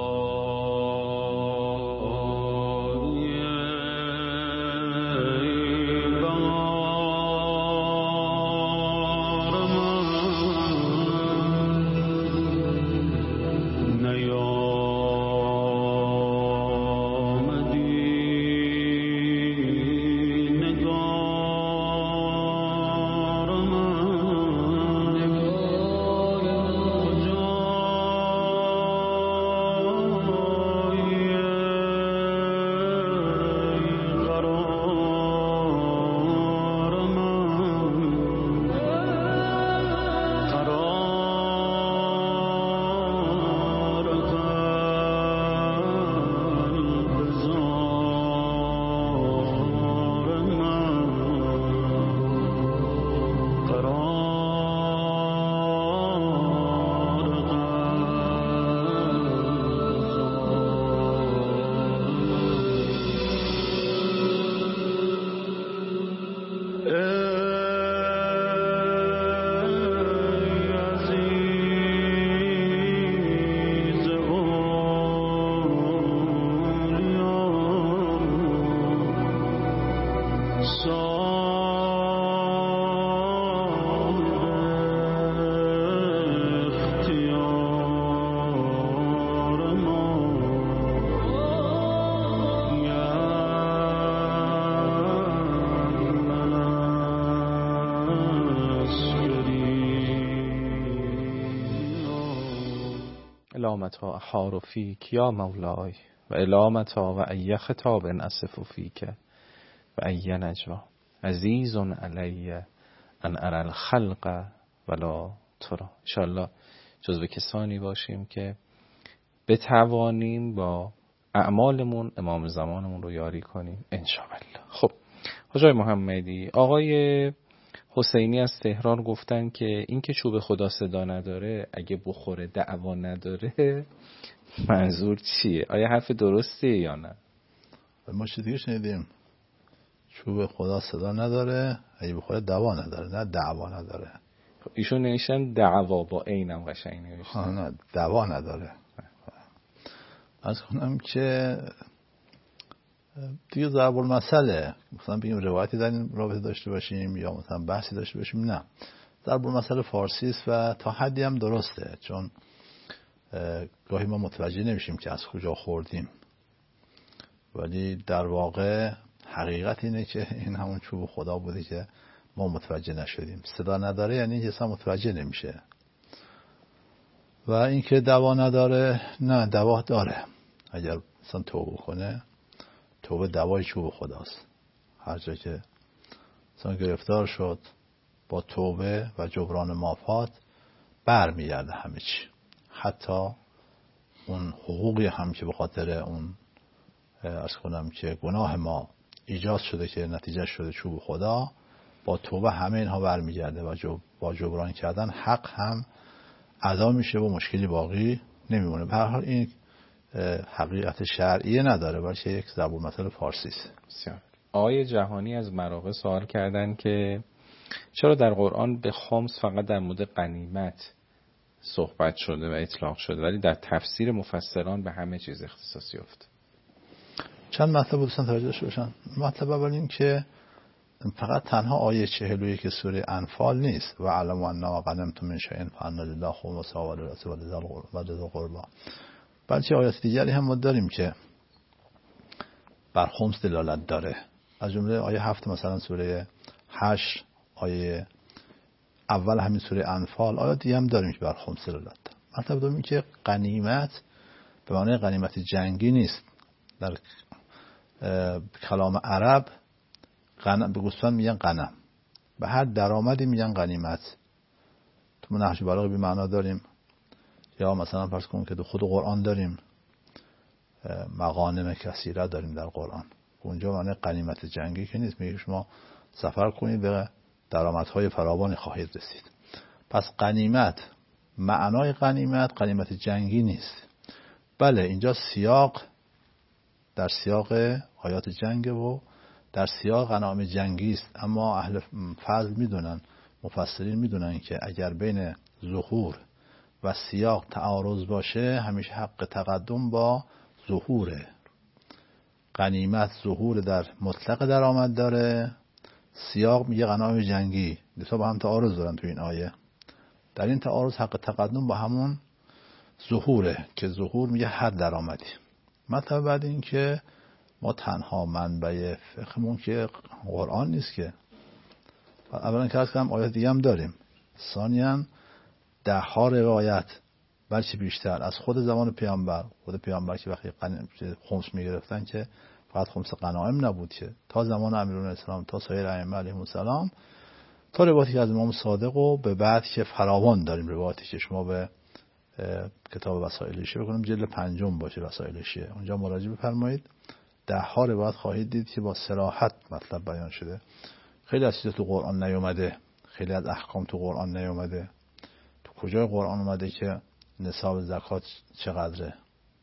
[SPEAKER 1] الامتا احار فیک یا مولای و الامتا و ای خطاب اصف فیک و ای نجوا عزیز علی ان ارى الخلق ولا ترى. انشاءالله جزو کسانی باشیم که بتوانیم با اعمالمون امام زمانمون رو یاری کنیم انشاءالله. خب حاجی محمدی، آقای حسینی از تهران گفتن که این که چوب خدا صدا نداره اگه بخوره دعوا نداره، منظور چیه؟ آیا حرف درستیه یا نه؟
[SPEAKER 2] ما چیز دیگه شنیدیم، چوب خدا صدا نداره اگه بخوره دعوا نداره، نه دعوا نداره.
[SPEAKER 1] ایشون نوشتن دعوا با عینم قشنگ نوشتن.
[SPEAKER 2] نه دعوا نداره. از کنم که دیگه ضرب المثله، مثلا بگیم روایتی در این رابطه داشته باشیم یا مثلا بحثی داشته باشیم، نه، ضرب المثل فارسی است و تا حدی هم درسته، چون گاهی ما متوجه نمیشیم که از کجا خوردیم، ولی در واقع حقیقت اینه که این همون چوب خدا بوده که ما متوجه نشدیم. صدا نداره یعنی که اصلا متوجه نمیشه. و اینکه دوا نداره، نه دوا داره. اگر مثلا توبه کنه، توبه دوای چوب خداست. هر جا که انسان گرفتار شد با توبه و جبران مافات برمیگرده همه چی، حتی اون حقوقی هم که به خاطر اون عرض کنم که گناه ما ایجاد شده که نتیجه شده چوب خدا، با توبه همه اینها برمیگرده و با جبران کردن حق هم ادا میشه و مشکلی باقی نمیمونه. به هر حال این حقیقت شرعی نداره، بلکه یک ضرب المثل فارسی است.
[SPEAKER 1] بسیار. آقای جهانی از مراغه سوال کردن که چرا در قرآن به خمس فقط در مورد غنیمت صحبت شده و اطلاق شده ولی در تفسیر مفسران به همه چیز اختصاص یافت؟
[SPEAKER 2] چند مطلب دوستان توجه داشته باشن. مطلب اول این که فقط تنها آیه 41 سوره انفال نیست و علموا انما غنمتم من شیء فان لله خمسه و للرسول و لذی القربى، بلکه آیات دیگری هم ما داریم که بر خمس دلالت داره. از جمله آیه 7 مثلا سوره 8، آیه اول همین سوره انفال، آیات دیگه هم داریم که بر خمس دلالت داره. مطلب دوم این که غنیمت به معنی غنیمت جنگی نیست. در کلام عرب به گوسفند میگن غنم، به هر درآمدی میگن غنیمت. تو نهج بلاغه بی معنا داریم، یا مثلا فرض کنیم که تو خود قرآن داریم مغانم کثیره داریم در قرآن، اونجا معنی غنیمت جنگی که نیست، میگه شما سفر کنید به درآمدهای فراوانی خواهید رسید. پس غنیمت، معنای غنیمت جنگی نیست. بله اینجا سیاق در سیاق آیات جنگ و در سیاق غنایم جنگی است، اما اهل فضل میدونن، مفسرین میدونن که اگر بین ظهور و سیاق تعارض باشه همیشه حق تقدم با ظهوره. غنیمت ظهور در مطلق درآمد داره، سیاق میگه غنایم جنگی، دو تا با هم تعارض دارن تو این آیه. در این تعارض حق تقدم با همون ظهوره که ظهور میگه هر درآمدی. مطلب بعد این که ما تنها منبع فقهمون که قرآن نیست که، اولا که هم آیات دیگه هم داریم، ثانیاً 10 روایت بلکه بیشتر از خود زمان پیامبر، خود پیامبر که وقتی خمس میگرفتن که فقط خمس غنایم نبود که تا زمان امیرالاسلام تا سایر ائمه علیهم السلام، تا روایتی که از امام صادق و به بعد که فراوان داریم، روایتی که شما به کتاب وسائل شیعه بکنم جلد 5 باشه وسائل شیعه، اونجا مراجعه بفرمایید 10 روایت خواهید دید که با صراحت مطلب بیان شده. خیلی از چیزا تو قرآن نیومده، خیلی از احکام تو قرآن نیومده. تو کجای قرآن اومده که نصاب زکات چقدره؟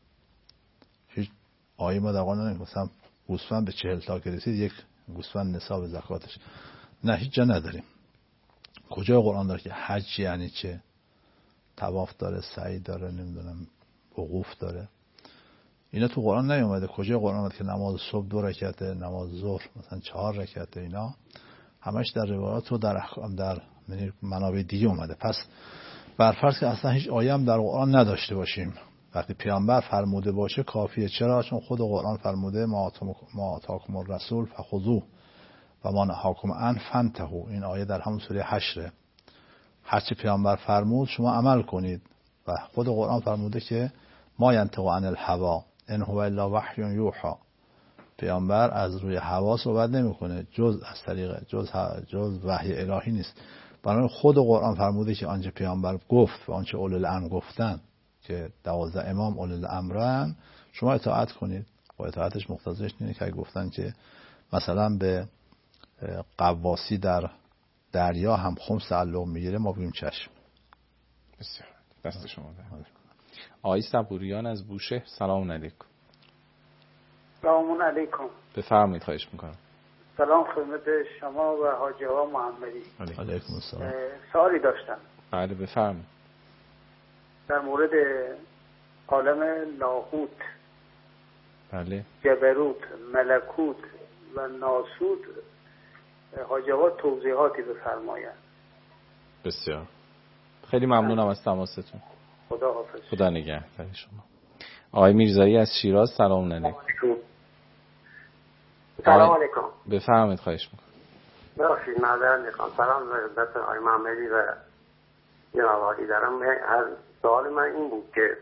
[SPEAKER 2] هیچ آیه ما در قرآن نمیگفتم گوسفند به 40 تا که رسید یک گوسفند نصاب زکاتش، نه هیچ جا نداریم. کجای قرآن داره که حج یعنی چه، طواف داره، سعی داره، نمیدونم وقوف داره، اینا تو قرآن نیومده. کجای قرآن اومده که نماز صبح 2 رکعته، نماز ظهر مثلا 4 رکعته، اینا همش در روایات و در احکام در منابع دیگه اومده. پس برفرض که اصلا هیچ آیه هم در قرآن نداشته باشیم، وقتی پیامبر فرموده باشه کافیه. چرا؟ چون خود قرآن فرموده ما آتاکم الرسول فخذوه و ما نهاکم عنه فانتهوا. این آیه در همون سوره 8، هرچی پیامبر فرمود شما عمل کنید. و خود قرآن فرموده که ما ینطق عن الهوا ان هو الا وحی یوحی. پیامبر از روی هوا صحبت نمیکنه، جز از طریق جز وحی الهی نیست. برای خود قرآن فرموده که آنچه پیامبر گفت و آنچه اولو الامر گفتن که 12 امام اولو الامرن شما اطاعت کنید. و اطاعتش مقتضیش اینه که گفتن که مثلا به قواسی در دریا هم خمس تعلق میگیره، ما بگیم چشم.
[SPEAKER 1] بسیار دست شما در. آقای صبوریان از بوشهر، سلام علیکم.
[SPEAKER 4] سلام علیکم.
[SPEAKER 1] بفرمایید، خواهش میکنم.
[SPEAKER 4] سلام خدمت شما و حاجی آقا محمدی.
[SPEAKER 2] علیکم السلام.
[SPEAKER 4] سوالی داشتم.
[SPEAKER 1] بله بفرمایید.
[SPEAKER 4] در مورد عالم لاهوت،
[SPEAKER 1] بله،
[SPEAKER 4] جبروت، ملکوت و ناسوت حاجی آقا توضیحاتی بفرمایند.
[SPEAKER 1] بسیار خیلی ممنونم از تماستون.
[SPEAKER 4] خدا حافظ.
[SPEAKER 1] خدا نگهدار شما. آقای میرزایی از شیراز، سلام علیکم.
[SPEAKER 6] سلام علیکم.
[SPEAKER 1] بفرمایید، خواهش میکنم.
[SPEAKER 6] بخشید معذرت میخوام. سلام خدمت آقای محمدی و جناب عالی دارم. هر سوال من این بود که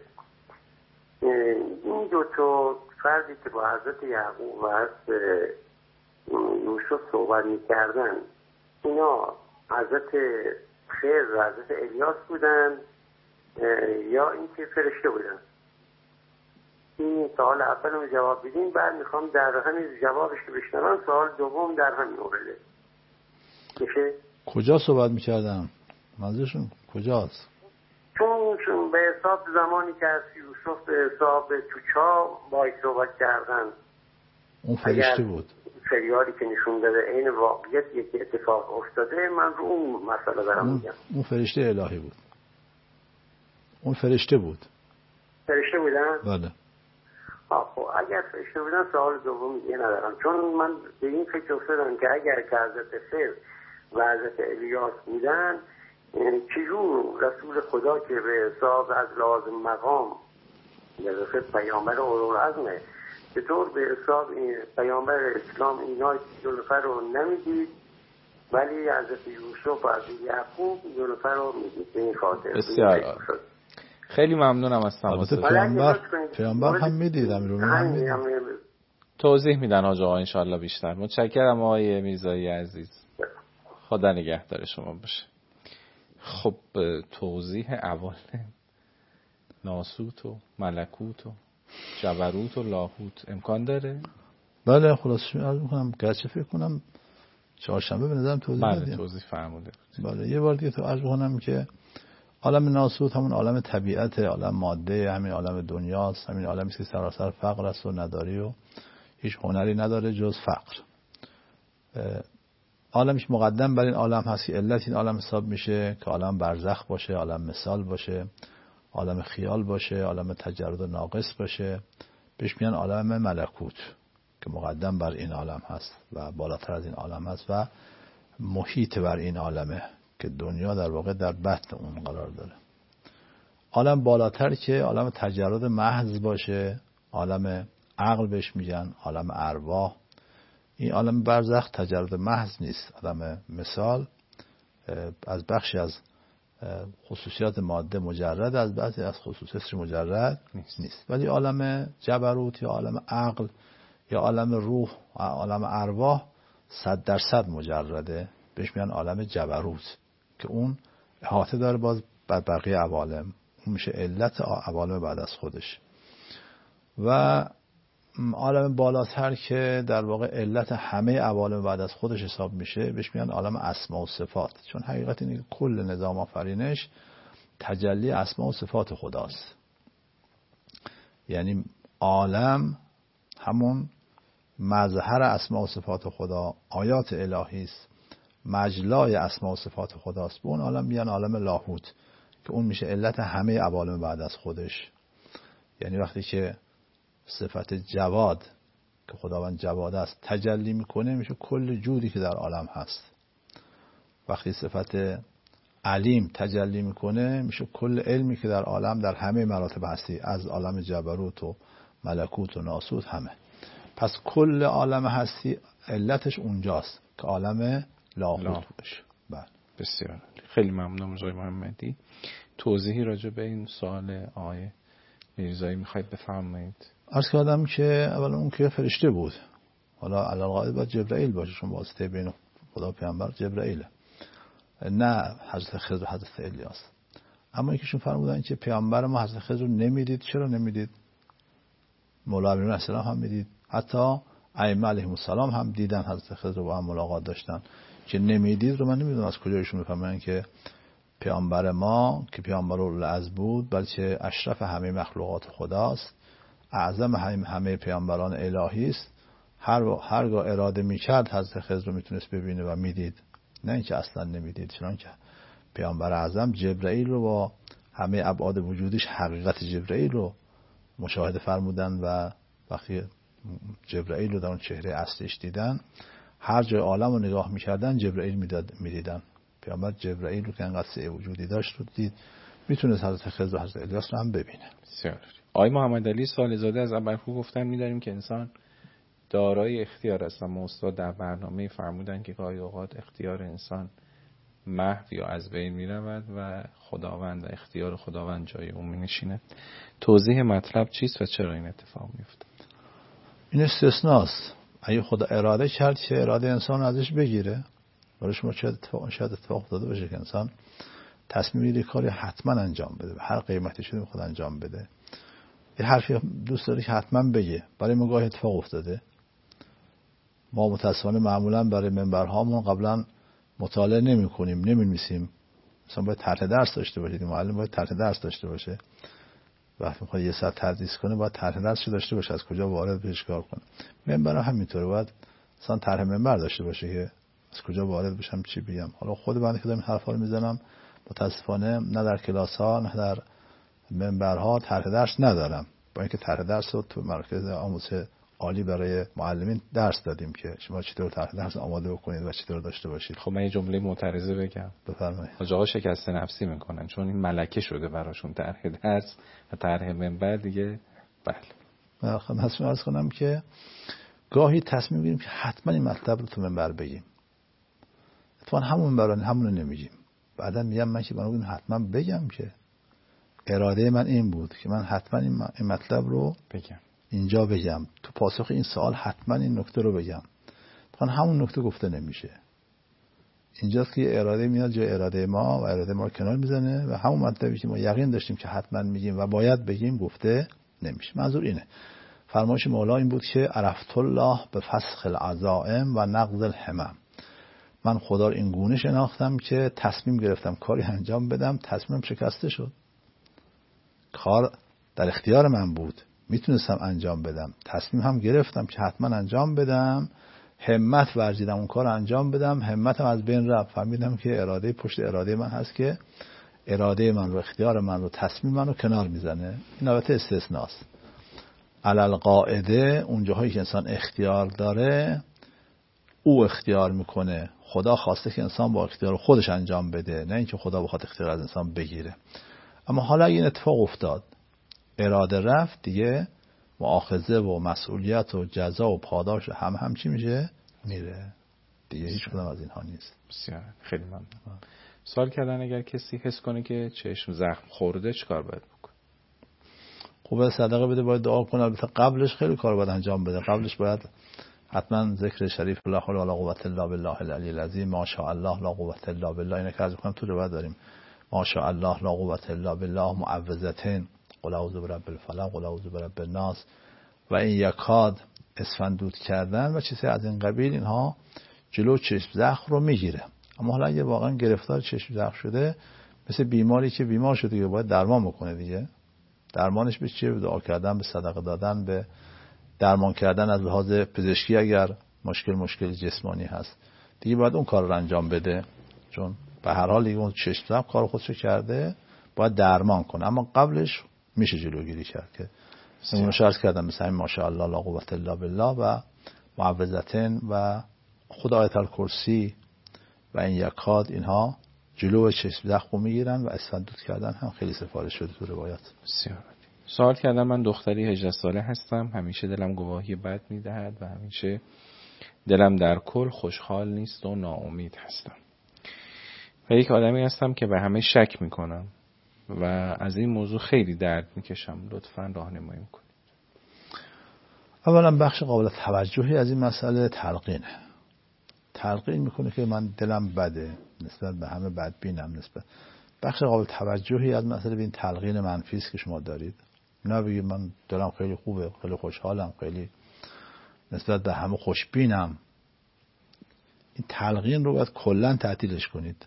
[SPEAKER 6] این دو تا فردی که با حضرت یعقوب و حضرت یوسف صحبت میکردن، اینا حضرت خضر و حضرت الیاس بودن یا اینکه فرشته بودن؟ این سوال اول رو جواب بدین، بعد میخوام در همین جوابش که بشنوم سوال دوم در همین مورده. میشه؟
[SPEAKER 2] کجا صحبت میکردن؟ منظورشون کجاست؟
[SPEAKER 6] چون به حساب زمانی که از یوسف به حساب توچا باید صحبت کردن،
[SPEAKER 2] اون فرشته بود.
[SPEAKER 6] سریالی که نشون داده این واقعیت یک اتفاق افتاده، من رو اون مسئله دارم میگم.
[SPEAKER 2] اون فرشته الهی بود. اون فرشته بود.
[SPEAKER 6] فرشته بودن؟
[SPEAKER 2] بله.
[SPEAKER 6] خب اگر فرشته بودن سوال دوم دیگه ندارم، چون من به این فکر افتادم که اگر که حضرت خضر و حضرت الیاس بودن، چجور رسول خدا که به حساب از لازم مقام یعنی پیامبر اولوالعزمه، چطور به حساب پیامبر اسلام اینا جلوفر رو نمیدید ولی حضرت یوسف و حضرت یعقوب جلوفر رو میدید؟ به این خاطر
[SPEAKER 1] بسیار خیلی ممنونم از تماستون.
[SPEAKER 2] پیامبر هم میدید، امیرالمومنین هم میدید.
[SPEAKER 1] توضیح میدن حاج آقا انشالله بیشتر. متشکرم آقای میرزایی عزیز، خدا نگهدار شما باشه. خب توضیح اول ناسوت و ملکوت و جبروت و لاهوت امکان داره؟
[SPEAKER 2] بله خلاصش عرض میکنم، گرچه فکر کنم چهارشنبه به نظرم توضیح دادیم.
[SPEAKER 1] بله توضیح فرموده.
[SPEAKER 2] بله یه بار دیگه تو عرض میکنم که عالم ناسوت همون عالم طبیعت، عالم ماده، همین عالم دنیاست، همین عالمی که سراسر فقر است و نداری و هیچ هنری نداره جز فقر. عالمش مقدم بر این عالم هست که علت این عالم حساب میشه که عالم برزخ باشه، عالم مثال باشه، عالم خیال باشه، عالم تجرد ناقص باشه. بهش میگن عالم ملکوت که مقدم بر این عالم هست و بالاتر از این عالم هست و محیط بر این عالمه که دنیا در واقع در بطن اون قرار داره. عالم بالاتر که عالم تجرد محض باشه، عالم عقل بهش میگن، عالم ارواح. این عالم برزخ تجرد محض نیست، عالم مثال از بخشی از خصوصیات ماده مجرد، از بعضی از خصوصیات مجرد نیست. ولی عالم جبروت یا عالم عقل یا عالم روح، عالم ارواح 100% مجرده، بهش میگن عالم جبروت که اون احاطه داره باز بر بقیه عوالم، اون میشه علت عوالم بعد از خودش. و عالم بالاتر که در واقع علت همه عوالم بعد از خودش حساب میشه، بهش میگن عالم اسما و صفات، چون حقیقت اینه که کل نظام آفرینش تجلی اسما و صفات خداست. یعنی عالم همون مظهر اسما و صفات خدا، آیات الهی است، مجلای اسما و صفات خداست. به اون عالم میگن عالم لاهوت که اون میشه علت همه عوالم بعد از خودش. یعنی وقتی که صفت جواد که خداوند جواد است تجلی میکنه، میشه کل جودی که در عالم هست. وقتی صفت علیم تجلی میکنه، میشه کل علمی که در عالم در همه مراتب هستی، از عالم جبروت و ملکوت و ناسوت همه. پس کل عالم هستی علتش اونجاست که عالم لاهوت باشه. بله
[SPEAKER 1] بسیار خیلی ممنونم آقای محمدی. توضیحی راجع به این سوال آقای میرزایی میخواید بفرمایید؟
[SPEAKER 2] عرض کردم که اولا اون که فرشته بود، حالا علاقه باید جبرائیل باشه، چون واسطه بین خدا و پیامبر جبرائیله، نه حضرت خضر و حضرت الیاس. اما یکیشون فرمودن که پیامبر ما حضرت خضر رو نمیدید. چرا نمیدید؟ مولا علیه السلام هم میدید، حتی ائمه علیهم السلام هم دیدن حضرت خضر رو با هم ملاقات داشتن. که نمیدید رو من نمیدونم از کجا ایشون میفهمن که پیامبر ما که پیامبر اولوالعزم بود، بلکه اشرف همه مخلوقات خداست، اعظم همه پیامبران الهی است. هرگاه اراده میکرد حضرت خضر رو میتونست ببینه و میدید، نه اینکه اصلا نمیدید. چنانکه پیامبر اعظم جبرائیل رو با همه ابعاد وجودش، حقیقت جبرائیل رو مشاهده فرمودن و وقتی جبرائیل رو در اون چهره اصلیش دیدن، هر جای عالم رو نگاه میکردن جبرائیل میدیدن. پیامبر جبرائیل رو که انقدر سعی وجودی داشت رو دید، میتونست حضرت خضر و حضرت الیاس رو هم ببینه.
[SPEAKER 1] بسیار. آقای محمد علی صالح‌زاده از ابرخو گفتن می‌داریم که انسان دارای اختیار است، اما استاد در برنامه فرمودن که گاهی اوقات اختیار انسان محو یا از بین می‌رود و خداوند و اختیار خداوند جای اون می‌نشیند. توضیح مطلب چیست و چرا این اتفاق می‌افته؟
[SPEAKER 2] این استثناست. اگه خدا اراده کرد که اراده انسان ازش بگیره، برای شما شاید اتفاق داده باشه که انسان تصمیم میگیره کاری حتما انجام بده، به هر قیمتی شده میخواد انجام بده. یه حرفی دوست داره که حتما بگه، برای ما گاهی اتفاق افتاده. ما متاسفانه معمولا برای منبرهامون قبلا مطالعه نمی‌کنیم، نمی‌نویسیم. مثلا باید طرح درس داشته باشید، معلم باید طرح درس داشته باشه. وقتی میخواد یه ساعت تدریس کنه باید طرح درس داشته باشه، از کجا وارد بشه کار کنه. منبر هم همینطوره، باید مثلا طرح منبر داشته باشه که از کجا وارد بشم چی بگم. حالا خود بنده که دارم حرفا رو میزنم متاسفانه نه در کلاس ها نه در منبرها طرح درس ندارم، با اینکه طرح درس رو تو مرکز آموزش عالی برای معلمین درس دادیم که شما چطور طرح درس آماده بکنید و چطور داشته باشید.
[SPEAKER 1] خب من یه جمله معترضه بگم.
[SPEAKER 2] بفرمایید.
[SPEAKER 1] حاج آقا شکست نفسی میکنن چون این ملکه شده براشون طرح درس و طرح منبر دیگه. بله.
[SPEAKER 2] خب مسئول عرض کنم که گاهی تصمیم میگیریم که حتما این مطلب رو تو منبر بگیم. اتفاقا همون منبران همون رو نمیگیم. بعدا میگم من که بنابراین حتما بگم که اراده من این بود که من حتما این مطلب رو
[SPEAKER 1] بگم.
[SPEAKER 2] اینجا بگم. تو پاسخ این سوال حتما این نکته رو بگم. اتفاقا همون نکته گفته نمیشه. اینجاست که اراده میاد جای اراده ما و اراده ما رو کنار میزنه و همون مطلبی که ما یقین داشتیم که حتما میگیم و باید بگیم گفته نمیشه. منظور اینه. فرمایش مولا این بود که عرفت الله به فسخ العزائم و نقض الهمم. من خدا رو این گونه شناختم که تصمیم گرفتم کاری انجام بدم، تصمیمم شکسته شد. کار در اختیار من بود، میتونستم انجام بدم، تصمیم هم گرفتم که حتما انجام بدم، همت ورزیدم اون کار انجام بدم، همتم از بین رفت. فهمیدم که اراده پشت اراده من هست که اراده من رو، اختیار من رو، تصمیم من رو کنار میزنه. این البته استثناست. علل قاعده اون جاهایی که انسان اختیار داره او اختیار میکنه. خدا خواسته که انسان با اختیار خودش انجام بده، نه اینکه خدا بخواد اختیار از انسان بگیره. اما حالا این اتفاق افتاد، اراده رفت، دیگه مؤاخذه و مسئولیت و جزا و پاداش هم چی میشه؟ میره. دیگه هیچ کدام از اینها نیست.
[SPEAKER 1] بسیار خیلی ممنون. سوال کردن اگر کسی حس کنه که چشم زخم خورده چیکار باید بکنه؟
[SPEAKER 2] خب صدقه بده، باید دعا کنه. البته قبلش خیلی کار باید انجام بده. قبلش باید حتما ذکر شریف لا حول ولا قوة الا بالله العلی العظیم، ما شاء الله لا قوة الا بالله. اینا که از می‌کنم تو روایت داریم. ما شاء الله لا قوة الا بالله، معوذتین، قل اعوذ برب الفلق، قل اعوذ برب الناس و این یکاد اسفندود کردن و چیزی از این قبیل. اینها جلو چشم زخم رو میگیره. اما حالا اگه واقعا گرفتار چشم زخم شده، مثل بیماری که بیمار شده که باید درمان بکنه دیگه. درمانش به چیه؟ به دعا کردن، به صدقه دادن، به درمان کردن از لحاظ پزشکی. اگر مشکل جسمانی هست دیگه باید اون کار رو انجام بده، چون به هر حال دیگه اون چشم زخم کار خودشو کرده، باید درمان کنه. اما قبلش میشه جلوگیری کرد که اونو شرط کردم، مثل این ماشاءالله لا قوة الا بالله و معوذتین و خود آیت الکرسی و این یکاد، اینها جلو چشم زخم میگیرن و اسفندود کردن هم خیلی سفارش شده تو روایات.
[SPEAKER 1] بسیار. سوال کردم من دختری 18 ساله هستم، همیشه دلم گواهی بد میدهد و همیشه دلم در کل خوشحال نیست و ناامید هستم و یک آدمی هستم که به همه شک میکنم و از این موضوع خیلی درد میکشم. لطفاً راهنمایی کنید.
[SPEAKER 2] اولا بخش قابل توجهی از این مسئله تلقین میکنه که من دلم بده، نسبت به همه بدبینم. نسبت بخش قابل توجهی از مسئله به این تلقین منفی است که شما دارید. نه بگید من دلم خیلی خوبه، خیلی خوشحالم، خیلی نسبت به همه خوشبینم. این تلقین رو باید کلا تعطیلش کنید.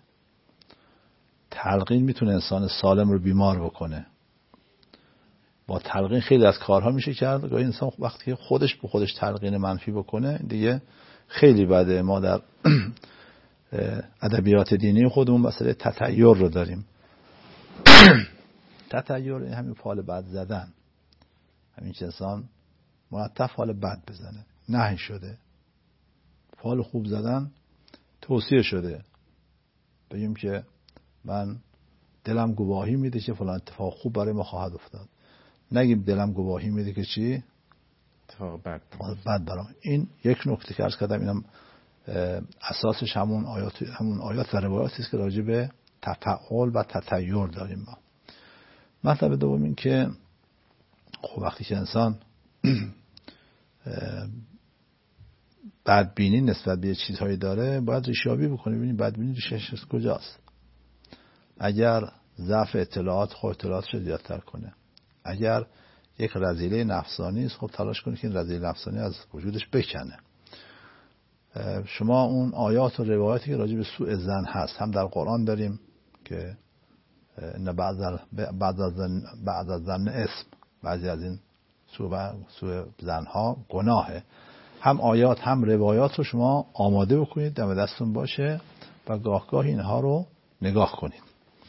[SPEAKER 2] تلقین میتونه انسان سالم رو بیمار بکنه. با تلقین خیلی از کارها میشه کرد. گاهی انسان وقتی که خودش به خودش تلقین منفی بکنه دیگه خیلی بده. ما در ادبیات دینی خودمون مسئله تطیر رو داریم. تطیر این همین فال بد زدن، همین که انسان مرتب فال بد بزنه نهی شده. فال خوب زدن توصیه شده. بگیم که من دلم گواهی میده که فلان اتفاق خوب برای ما خواهد افتاد. نگیم دلم گواهی میده که چی؟
[SPEAKER 1] اتفاق
[SPEAKER 2] بد برام. این یک نکته که عرض کردم، اینم اساسش همون آیات و روایاتی است که راجع به تفعول و تطیر داریم ما. مطلب دوم این که خب وقتی که انسان بدبینی نسبت به چیزهایی داره، باید ریشیابی بکنه، ببینید بدبینی ریشش از کجاست. اگر ضعف اطلاعات، خب اطلاعاتش رو زیادتر کنه. اگر یک رذیله نفسانی است، خب تلاش کنه که این رذیله نفسانی از وجودش بکنه. شما اون آیات و روایاتی که راجع به سوء ظن هست هم در قرآن داریم که ان بعد از ظن اسم، بعضی از این سوء ظن ها گناهه. هم آیات هم روایات رو شما آماده بکنید، دم دستون باشه و گاه گاه اینها رو نگاه کنید.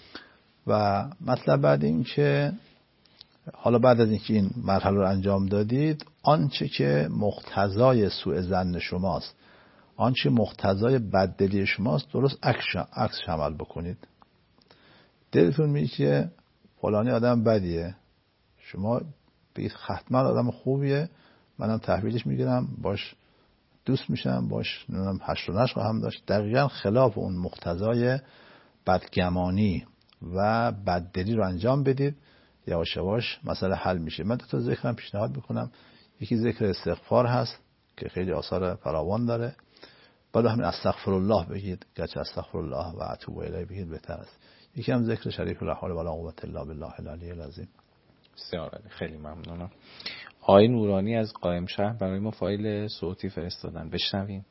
[SPEAKER 2] و مطلب بعد این که حالا بعد از اینکه این مرحله رو انجام دادید، آنچه که مقتضای سوء ظن شماست، آنچه مقتضای بددلی شماست، درست عکس عمل بکنید. دلتون میگه که فلانی آدم بدیه، شما بگید حتما آدم خوبیه، منم تحویلش میگیرم، باش دوست میشم، باش حشر و نشر خواهم داشت. دقیقا خلاف اون مقتضای بدگمانی و بددلی رو انجام بدید، یواش یواش مسئله حل میشه. من 2 تا ذکرم پیشنهاد میکنم. یکی ذکر استغفار هست که خیلی آثار فراوان داره، بعد همین استغفرالله بگید، گرچه استغفرالله و اتوب الیه بگید بهتر است. یکی هم ذکر شریف لا حول ولا قوة الا بالله العلی العظیم.
[SPEAKER 1] بسیار عالی، خیلی ممنونم. آقای نورانی از قائم شهر برای ما فایل صوتی فرستادن، بشنویم.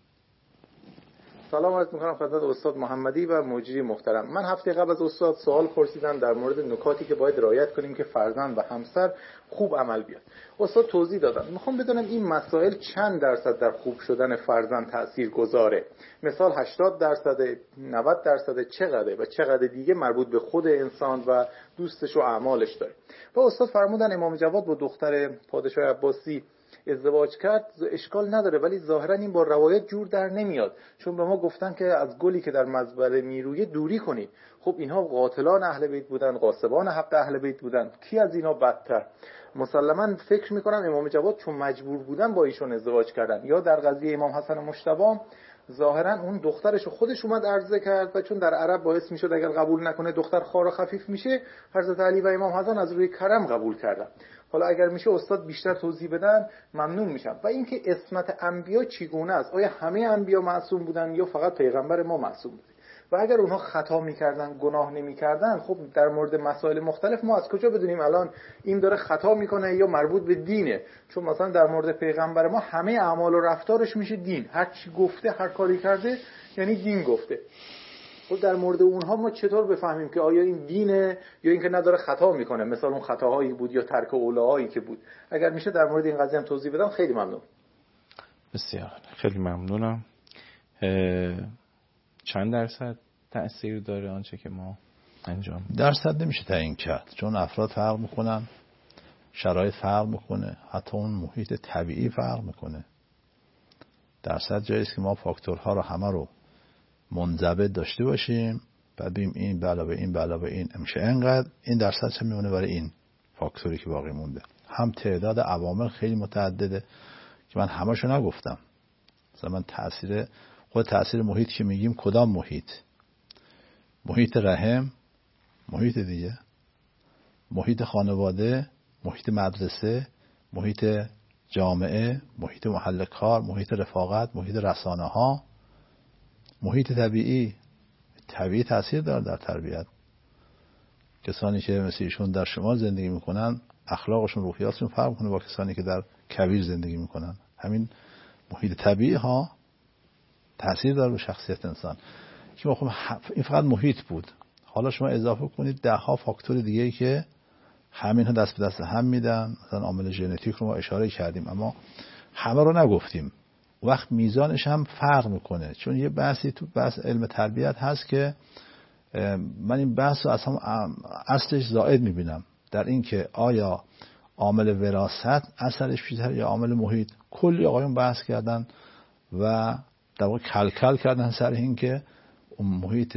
[SPEAKER 7] سلام عرض می‌کنم خدمت استاد محمدی و مجری محترم. من هفته قبل از استاد سوال پرسیدم در مورد نکاتی که باید رعایت کنیم که فرزند و همسر خوب عمل بیاد. استاد توضیح دادن. میخوام بدونم این مسائل چند درصد در خوب شدن فرزند تأثیر گذاره؟ مثال 80%، 90%، چقدر و چقدر دیگه مربوط به خود انسان و دوستش و اعمالش داره. و استاد فرمودن امام جواد با دختر پادشاه عباسی ازدواج کرد، اشکال نداره، ولی ظاهرا این با روایت جور در نمیاد، چون به ما گفتن که از گلی که در مزبله میرویه دوری کنید. خب اینها قاتلان اهل بیت بودن، غاصبان حق اهل بیت بودن، کی از اینا بدتر؟ مسلما فکر میکنم امام جواد چون مجبور بودن با ایشون ازدواج کردن. یا در قضیه امام حسن مجتبی ظاهرا اون دخترش خودش اومد عرضه کرد و چون در عرب باعث میشد اگر قبول نکنه دختر خوار و خفیف میشه، حضرت علی و امام حسن از روی کرم قبول کردن. حالا اگر میشه استاد بیشتر توضیح بدن ممنون میشم. و اینکه عصمت انبیا چگونه است؟ آیا همه انبیا معصوم بودن یا فقط پیغمبر ما معصوم بود؟ و اگر اونها خطا میکردن، گناه نمیکردن، خب در مورد مسائل مختلف ما از کجا بدونیم الان این داره خطا میکنه یا مربوط به دینه؟ چون مثلا در مورد پیغمبر ما همه اعمال و رفتارش میشه دین، هر چی گفته، هر کاری کرده یعنی دین گفته. خب در مورد اونها ما چطور بفهمیم که آیا این دینه یا اینکه نداره خطا میکنه؟ مثلا اون خطاهایی بود یا ترک اولاهایی که بود. اگر میشه در مورد این قضیه هم توضیح بدم خیلی ممنون.
[SPEAKER 1] بسیار خیلی ممنونم. چند درصد تأثیر داره آنچه که ما انجام؟
[SPEAKER 2] درصد نمیشه تعیین کرد، چون افراد فرق میکنن، شرایط فرق میکنه، حتی اون محیط طبیعی فرق میکنه. درصد جایی است که ما فاکتورها رو همه رو منضبط داشته باشیم، بعد ببینیم این به علاوه این به علاوه این میشه اینقدر، این درصد چه میمونه برای این فاکتوری که باقی مونده. هم تعداد عوامل خیلی متعدده که من همه‌شو نگفتم. مثلا من تأثیر محیط که میگیم کدام محیط؟ محیط رحم، محیط دیگه، محیط خانواده، محیط مدرسه، محیط جامعه، محیط محل کار، محیط رفاقت، محیط رسانه ها، محیط طبیعی تأثیر داره در تربیت. کسانی که مثل ایشون در شمال زندگی میکنن اخلاقشون، روحیاتشون فرق میکنه با کسانی که در کویر زندگی میکنن. همین محیط طبیعی ها تأثیر داره به شخصیت انسان. که خب این فقط محیط بود، حالا شما اضافه کنید 10 فاکتور دیگه‌ای که همین ها دست به دست هم میدن. مثلا عامل ژنتیک رو ما اشاره کردیم اما همه رو نگفتیم. وقت میزانش هم فرق میکنه، چون یه بحثی تو بحث علم تربیت هست که من این بحث رو اصلش زائد میبینم در این که آیا عامل وراثت اثرش بیشتر یا عامل محیط. کلی آقایون بحث کردن و در واقع کلکل کردن سر این که اون محیط،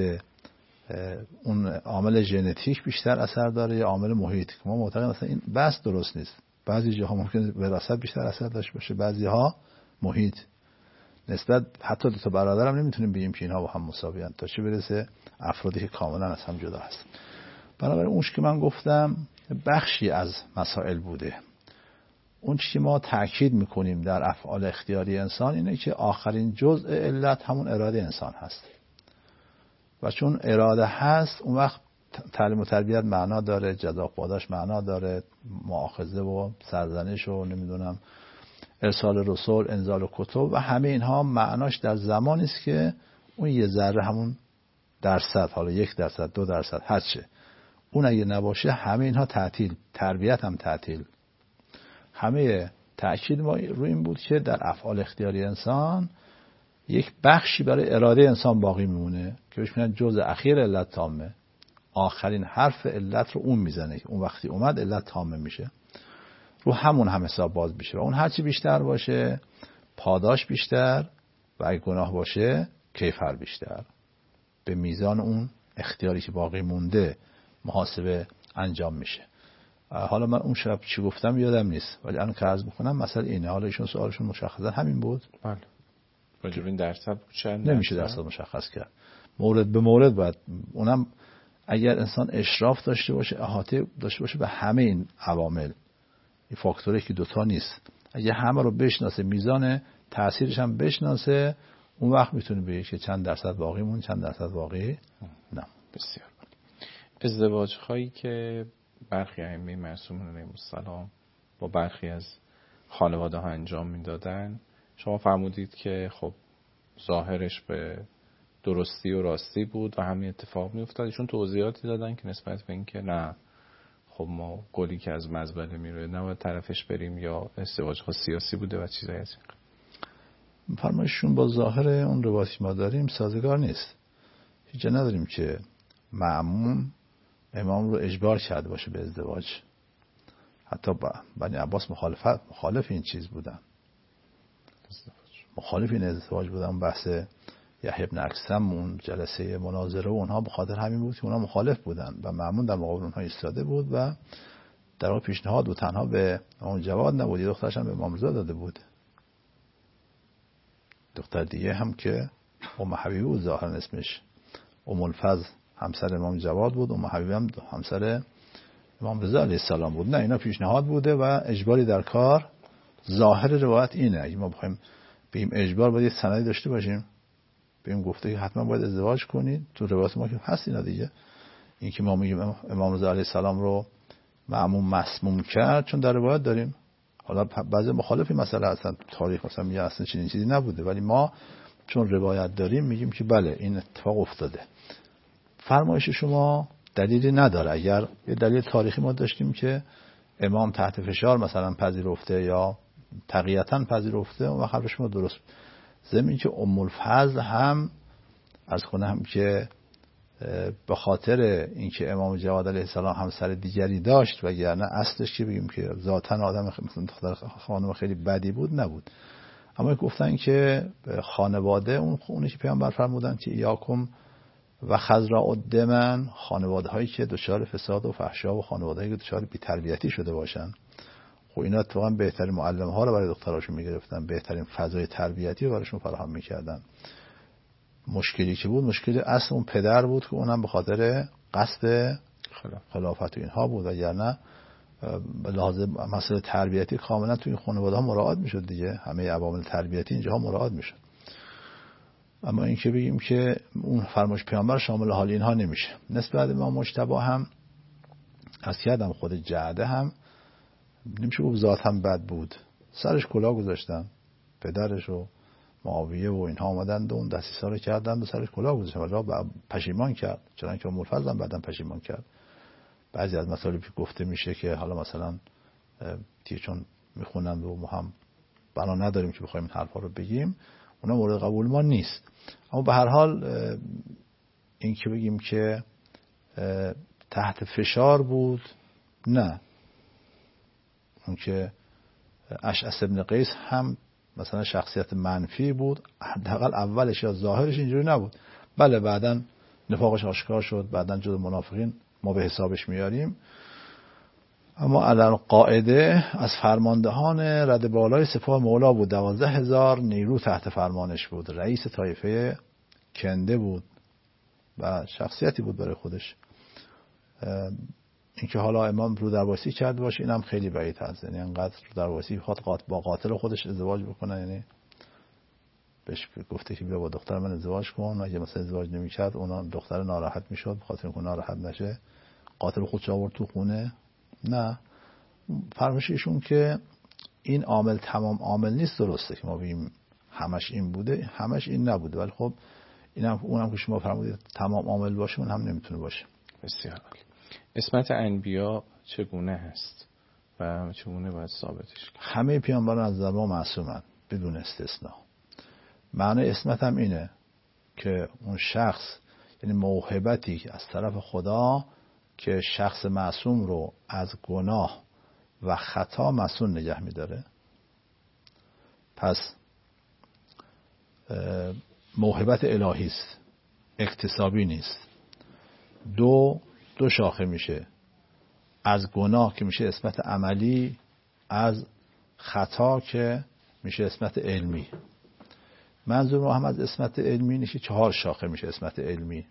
[SPEAKER 2] اون عامل ژنتیک بیشتر اثر داره یا عامل محیط. ما معتقدیم مثلا این بحث درست نیست. بعضی جاها ممکنه وراثت بیشتر اثر داشته باشه، بعضی ها محیط. نسبت حتی 2 تا برادر هم نمیتونیم بگیم که اینها با هم مساویان، تا چه برسه افرادی که کاملا از هم جدا هستن. بنابراین اونش که من گفتم بخشی از مسائل بوده. اون چیزی که ما تاکید میکنیم در افعال اختیاری انسان اینه که آخرین جزء علت همون اراده انسان هست و چون اراده هست اون وقت تعلیم و تربیت معنا داره، جزا و پاداش معنا داره، مؤاخذه و سرزنش و نمیدونم ارسال رسول، انزال کتب و همه اینها معناش در زمانی است که اون یه ذره همون درصد، حالا 1%، 2%، هر چه اون اگه نباشه همه اینها تعطیل، تربیت هم تعطیل. همه تأکید ما روی این بود که در افعال اختیاری انسان یک بخشی برای اراده انسان باقی میمونه که بهش میگن جزء اخیر علت تامه. آخرین حرف علت رو اون میزنه که اون وقتی اومد علت تامه میشه، رو همون هم حساب باز میشه و اون هرچی بیشتر باشه پاداش بیشتر و اگه گناه باشه کیفر بیشتر. به میزان اون اختیاری که باقی مونده محاسبه انجام میشه. حالا من اون شب چی گفتم یادم نیست، ولی الان که عرض میکنم مثلا اینه. حالا ایشون سوالشون مشخصا همین بود.
[SPEAKER 1] بله. راجب این درصد چند
[SPEAKER 2] نمیشه درصد مشخص کرد، مورد به مورد باید. اونم اگر انسان اشراف داشته باشه، احاطه داشته باشه به همه این عوامل، این فاکتوری که دوتا نیست، اگه همه رو بشناسه، میزان تأثیرش هم بشناسه، اون وقت میتونه بگه که چند درصد باقی مون، چند درصد باقی نه.
[SPEAKER 1] بسیار. ازدواج هایی که برخی ائمه معصومین علیهم السلام با برخی از خانواده ها انجام میدادن، شما فرمودید که خب ظاهرش به درستی و راستی بود و همین اتفاق میافتاد. ایشون توضیحاتی دادن که نسبت به این که نه خب ما گلی که از مزبله میروه نباید طرفش بریم، یا ازدواج ها سیاسی بوده و چیزایی از این.
[SPEAKER 2] فرمایششون با ظاهر اون روایتی ما داریم سازگار نیست. هیچ نداریم که مأمون امام رو اجبار کرده باشه به ازدواج. حتی بنی عباس مخالف این چیز بودن، مخالف این ازدواج بودن. بحث یحیی بن اکثم اون جلسه مناظره و اونها به خاطر همین بود که اونها مخالف بودن و مأمون در مقابل اونها ایستاده بود و در واقع پیشنهاد و تنها به امام جواد نبود، یه دخترش هم به امام رضا داده بود. دختر دیگه هم که ام حبیبه بود ظاهرا اسمش، ام الفضل همسر امام جواد بود، ام حبیبه هم همسر امام رضا علیه السلام بود. نه، اینا پیشنهاد بوده و اجباری در کار. ظاهر روایت اینه. اگه ما بخوایم بگیم اجبار، باید یه سندی داشته باشیم بهم گفته که حتما باید ازدواج کنید. تو روایت ما که هست اینا دیگه. این که ما میگیم امام رضا علیه السلام رو مأمون مسموم کرد، چون در روایت داریم. حالا بعضی مخالفی مثلا هستن، تاریخ مثلا میگه اصلا چنین چیزی نبوده، ولی ما چون روایت داریم میگیم که بله این اتفاق افتاده. فرمایش شما دلیلی نداره. اگر یه دلیل تاریخی ما داشتیم که امام تحت فشار مثلا پذیرفته یا تقییتا پذیرفته، اون وقت شما درست. ضمن که ام الفضل هم از خونه هم که به خاطر اینکه امام جواد علیه السلام همسر دیگری داشت، وگرنه اصلش که بگیم که ذاتاً آدم مثلا دختر خانم خیلی بدی بود نبود. اما گفتن که خانواده اونی که پیامبر فرمودن که یاکم و خضراء الدمن، خانواده هایی که دچار فساد و فحشا و خانواده هایی که دچار بی‌تربیتی شده باشن، خب اینا اتفاقا بهترین معلم ها رو برای دختراشون میگرفتن، بهترین فضای تربیتی رو براشون فراهم میکردن. مشکلی که بود، مشکل اصل اون پدر بود که اونم به خاطر قصد خلافت و اینها بود، وگرنه به لحاظ مسئله تربیتی کاملا تو این خانواده ها مراعات میشد دیگه. همه عوامل تربیتی اینجاها مراعات میشد. اما این که بگیم که اون فرمایش پیامبر شامل حال اینها نمیشه. نسبت به مجتبی هم از کردم، خود جعده هم نمیشه گفت ذات هم بد بود. سرش کلاه گذاشتن، پدرش و معاویه و اینها آمدند و اون دستیسا رو کردند و سرش کلاه گذاشتن و پشیمان کرد، چنانکه که ام الفضل هم بعداً پشیمان کرد. بعضی از مطالبی گفته میشه که حالا مثلا دیگه چون میخونن و ما هم بنا نداریم که بخوایم این حرفا رو بگیم، اونا مورد قبول ما نیست. اما به هر حال این که بگیم که تحت فشار بود، نه. اون که اشعث ابن قیس هم مثلا شخصیت منفی بود، حداقل اولش یا ظاهرش اینجوری نبود. بله بعداً نفاقش آشکار شد، بعداً جزو منافقین ما به حسابش میاریم. اما علل قاعده از فرماندهان رد بالای سپاه مولا بود. 12,000 نیرو تحت فرمانش بود. رئیس طایفه کنده بود و شخصیتی بود برای خودش. اینکه حالا امام رو درواسی کرده باشه اینم خیلی بعید هست. یعنی انقدر رو درواسی خود با قاتل خودش ازدواج بکنه، یعنی بهش گفته که بیا با دختر من ازدواج کن، اگه مثلا ازدواج نمی‌کرد اون دختر ناراحت میشد، بخاطر اینکه ناراحت نشه قاتل خودش آورد تو خونه. نه، فرمایششون که این عامل تمام عامل نیست. درسته که ما بگیم همش این بوده، همش این نبوده، ولی خب اینم اونم که شما فرمودید تمام عامل باشه، اون هم نمیتونه باشه.
[SPEAKER 1] بسیار عالی. عصمت انبیا چگونه هست و چگونه باید ثابتش کنیم؟
[SPEAKER 2] همه پیامبران از ما معصومن بدون استثنا. معنی عصمت هم اینه که اون شخص، یعنی موهبتی از طرف خدا که شخص معصوم رو از گناه و خطا معصوم نگه می‌داره. پس موهبت الهی است، اکتسابی نیست. دو شاخه میشه، از گناه که میشه عصمت عملی، از خطا که میشه عصمت علمی. منظور ما هم از عصمت علمی نیشه 4 شاخه میشه عصمت علمی.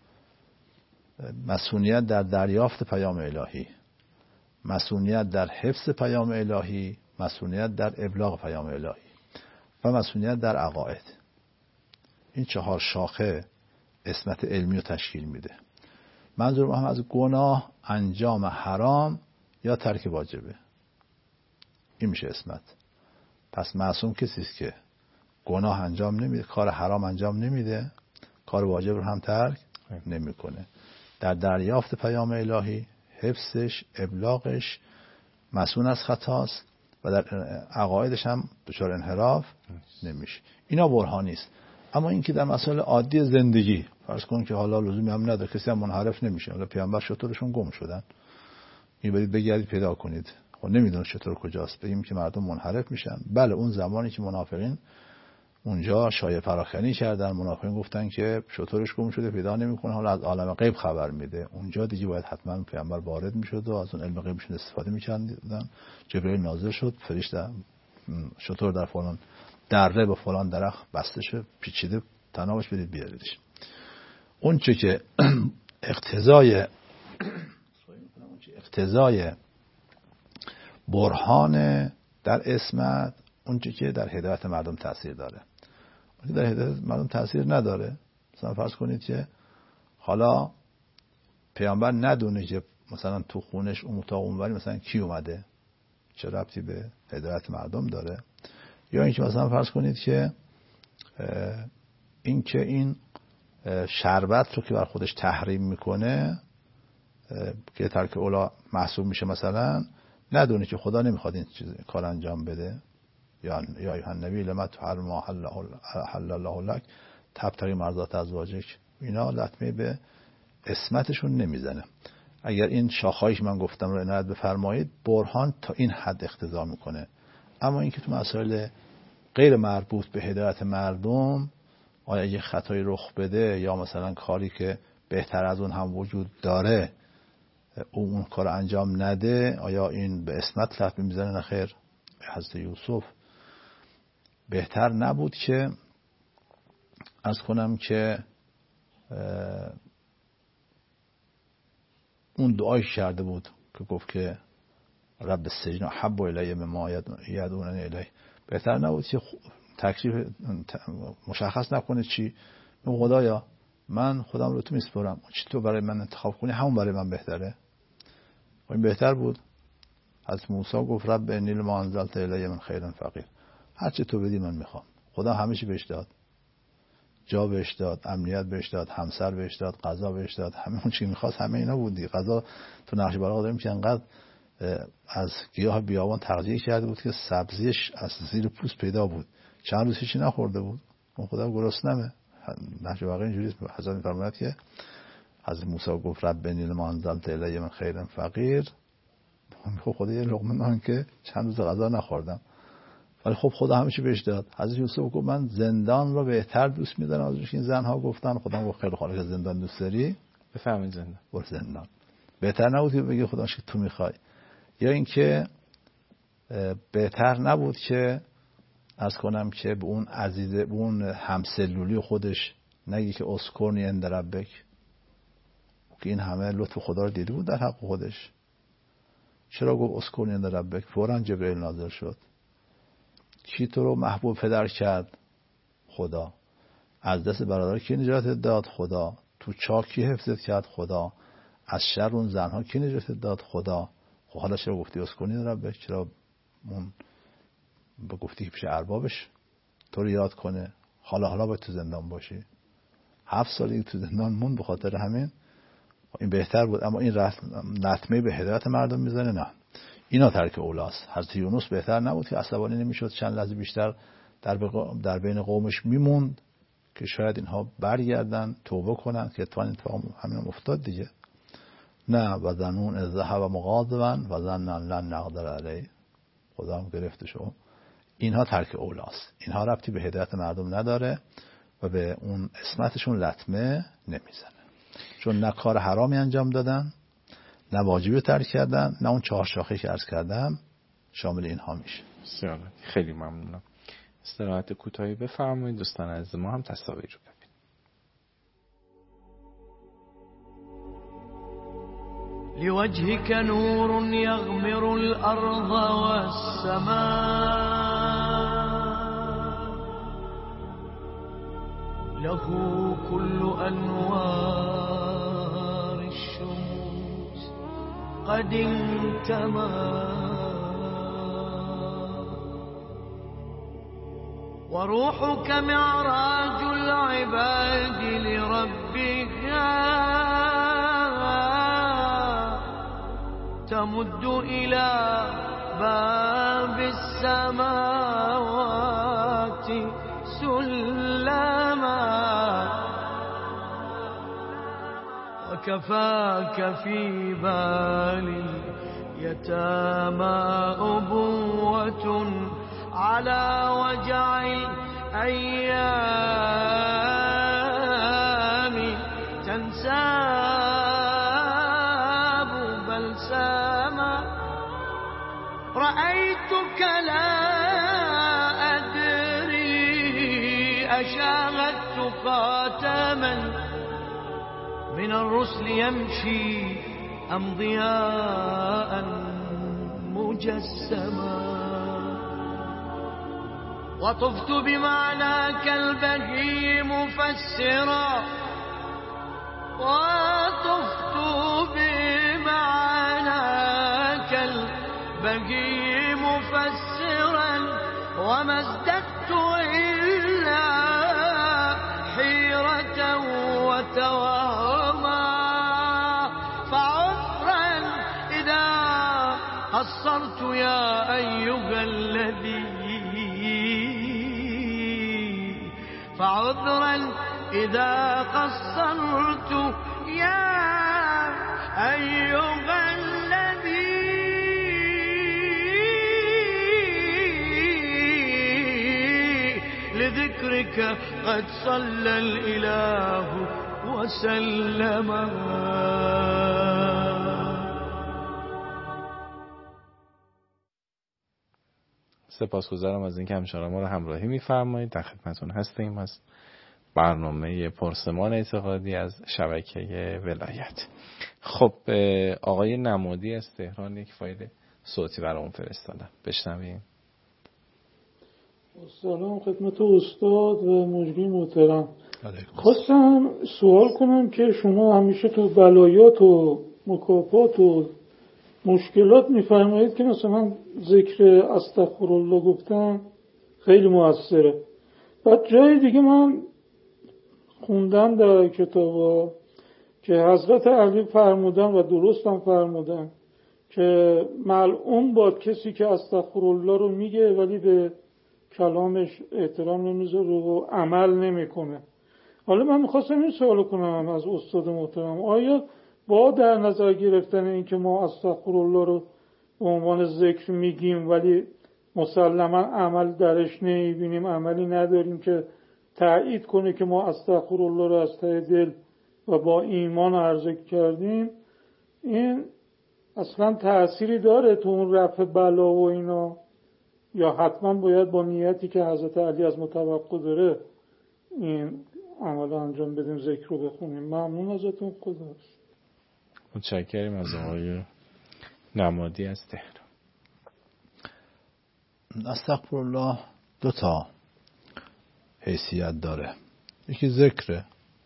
[SPEAKER 2] مسئولیت در دریافت پیام الهی، مسئولیت در حفظ پیام الهی، مسئولیت در ابلاغ پیام الهی و مسئولیت در عقاید. این 4 شاخه عصمت علمی رو تشکیل میده. منظور ما هم از گناه، انجام حرام یا ترک واجبه. این میشه عصمت. پس معصوم کسی است که گناه انجام نمیده، کار حرام انجام نمیده، کار واجب رو هم ترک نمیکنه. در دریافت پیام الهی، حفظش، ابلاغش، مسئول از خطاست و در عقایدش هم دچار انحراف نمیشه. اینا برهانی است. اما این که در مسائل عادی زندگی فرض کن که حالا لزومی هم نداره، کسی هم منحرف نمیشه. حالا پیامبر شترشون گم شدن، میبرید بگردید پیدا کنید، خب نمیدونه شتر کجاست، بگیم که مردم منحرف میشن. بله اون زمانی که منافقین اونجا شایعه پراکنی کردن، منافقین گفتن که شترش گم شده پیدا نمیکنه، حالا از عالم غیب خبر میده، اونجا دیگه باید حتما پیامبر وارد میشد و از اون علم غیبشون استفاده میکردن. جبرئیل نازل شد، فرشته شتر در فلان دره به فلان درخت بسته شد، پیچیده، تنابش بدید بیاریدش. اون چه که اقتضای برهان در عصمت، اون چه که در هدایت مردم تاثیر داره. اون در هدایت مردم تاثیر نداره، مثلا فرض کنید که حالا پیامبر ندونه که مثلا تو خونش اون تا اونوری مثلا کی اومده، چه ربطی به هدایت مردم داره؟ یا اینکه مثلا فرض کنید که این شربت رو که بر خودش تحریم میکنه که ترک اولا محسوب میشه، مثلا ندونه که خدا نمیخواد این کار انجام بده، یا ایها النبی لما تحرم ما حل الله لک تبتغی مرضات ازواجک، اینا لطمه به عصمتشون نمیزنه. اگر این شاخه‌ایش من گفتم رو عنایت بفرمایید، برهان تا این حد اقتضا میکنه. اما اینکه تو مسائل غیر مربوط به هدایت مردم، آیا اگه خطایی رخ بده یا مثلا کاری که بهتر از اون هم وجود داره اون کار انجام نده، آیا این به عصمت لطمه میزنه؟ نه خیر. حضرت یوسف بهتر نبود که عرض کنم که اون دعایی کرده بود که گفت که رب السجن احب الی مما یدعوننی الیه، بهتر نبود که تکلیف مشخص نکنه چی؟ خدایا من خودم رو تو میسپرم، چی تو برای من انتخاب کنی همون برای من بهتره. و این بهتر بود. از موسی گفت رب انی لما انزلت الی من خیر فقیر، هر چی تو بدی من میخوام. خدا همه چی بهش داد، جا بهش داد، امنیت بهش داد، همسر بهش داد، غذا بهش داد، همه اون چی میخواست همه اینا بودی. غذا تو نقش بلاغه داریم که انقدر از گیاه بیابان تغذیه کرده بود که سبزیش از زیر پوست پیدا بود، چند روز هیچی نخورده بود. اون خدا گرسنمه. نهج بلاغه اینجوریه، حضرت فرمود که حضرت موسی گفت رب انی لما انزلت الی من خیر فقیر، خب خدا یه لقمه نان که چند روز غذا نخوردم، ولی خب خدا همه چی بهش داد. حضرت یوسف گفت من زندان رو بهتر دوست می‌دارم از اینکه این زن‌ها گفتن. خدا گفت خیلی خوبه که زندان دوست داری،
[SPEAKER 1] بفهمید زندان،
[SPEAKER 2] برو زندان. بهتر نبود که بگی خدا که تو می‌خوای؟ یا اینکه بهتر نبود که از کنم که به اون عزیزه، به اون همسلولی خودش نگی که اسکرنی عند ربک، که این همه لطف خدا رو دیده بود در حق خودش. چرا گفت اسکرنی عند ربک؟ فوراً جبرئیل نازل شد. کی تو رو محبوب پدر کرد؟ خدا. از دست برادر کی نجاتت داد؟ خدا. تو چاه کی حفظت کرد؟ خدا. از شر اون زنها کی نجاتت داد؟ خدا. خب حالا چرا گفتی اسکرنی عند ربک؟ چرا اون به گفتی که پیش اربابش تو رو یاد کنه، حالا باید تو زندان باشی. 7 سال تو زندان مون به خاطر همین. این بهتر بود، اما این لطمه به هدایت مردم میزنه. نه، اینا ترک اولاست. حضرت یونس بهتر نبود که عصبانی نمیشد، چند لحظه بیشتر در بین قومش میموند که شاید اینها برگردن توبه کنن، که اتفاق همین افتاد دیگه. نه و ظنون اذ ذهب مغاضبا و ظن ان لن نقدر علیه، خدا هم گرفته شو. اینها ترک اولاست، اینها ربطی به هدایت مردم نداره و به اون اسمتشون لطمه نمیزنه، چون نه کار حرامی انجام دادن، نه واجبی ترک کردن، نه اون 4 شاخه که عرض کردم شامل اینها میشه.
[SPEAKER 1] خیلی ممنونم. استراحت کوتاهی بفرمایید دوستان عزیز ما هم تصاویر رو ببینید.
[SPEAKER 8] لوجهك نور يغمر الأرض والسماء له كل أنوار الشموس قد انتمى وروحك معراج العباد لربها تمد إلى باب السماوات سلما وكفاك في بالي يتامى أبوة على وجع الأيام تنساب بلساما رأيتك لا أدري أشاهدت خاتما من الرسل يمشي أم ضياء مجسما وطفت بمعناك البهي مفسرا وطفت بمعناك البهي مفسرا وما ازددت إلا حيرة وتوهما فعذرا إذا قصرت يا أيها الذي فعذرا إذا قصرت يا أيها الذي لذكرك قد صلى الإله وسلم.
[SPEAKER 1] سپاسگزارم از اینکه همچنان ما رو همراهی می‌فرمایید. در خدمتتون هستیم از برنامه پرسمان اعتقادی از شبکه ولایت. خب آقای نمادی از تهران یک فایل صوتی برامون فرستادن، بشنویم.
[SPEAKER 9] سلام خدمت استاد و مجری محترم. خواستم سوال کنم که شما همیشه تو بلایات و مکافات و مشکلات میفرمایید که مثلا ذکر استغفرالله گفتن خیلی موثره. بعد جای دیگه من خوندم در کتابا که حضرت علی فرمودن و درست هم فرمودن که ملعون باد کسی که استغفرالله رو میگه ولی به کلامش احترام نمیذاره و عمل نمیکنه. حالا من میخواستم این سوال کنم از استاد محترم، آیا با در نظر گرفتن این که ما استغفرالله رو به عنوان ذکر میگیم ولی مسلما عمل درش نمیبینیم، عملی نداریم که تأیید کنه که ما استغفرالله رو از ته دل و با ایمان عرضه کردیم، این اصلا تأثیری داره تو اون رفع بلا و اینا، یا حتما باید با نیتی که حضرت علی از متوقع داره این عمل انجام بدیم، ذکر رو بخونیم؟ ممنون ازتون، خدا
[SPEAKER 1] متشکرم از آقای نمادی از تهران.
[SPEAKER 2] استغفرالله 2 حیثیت داره. یکی ذکره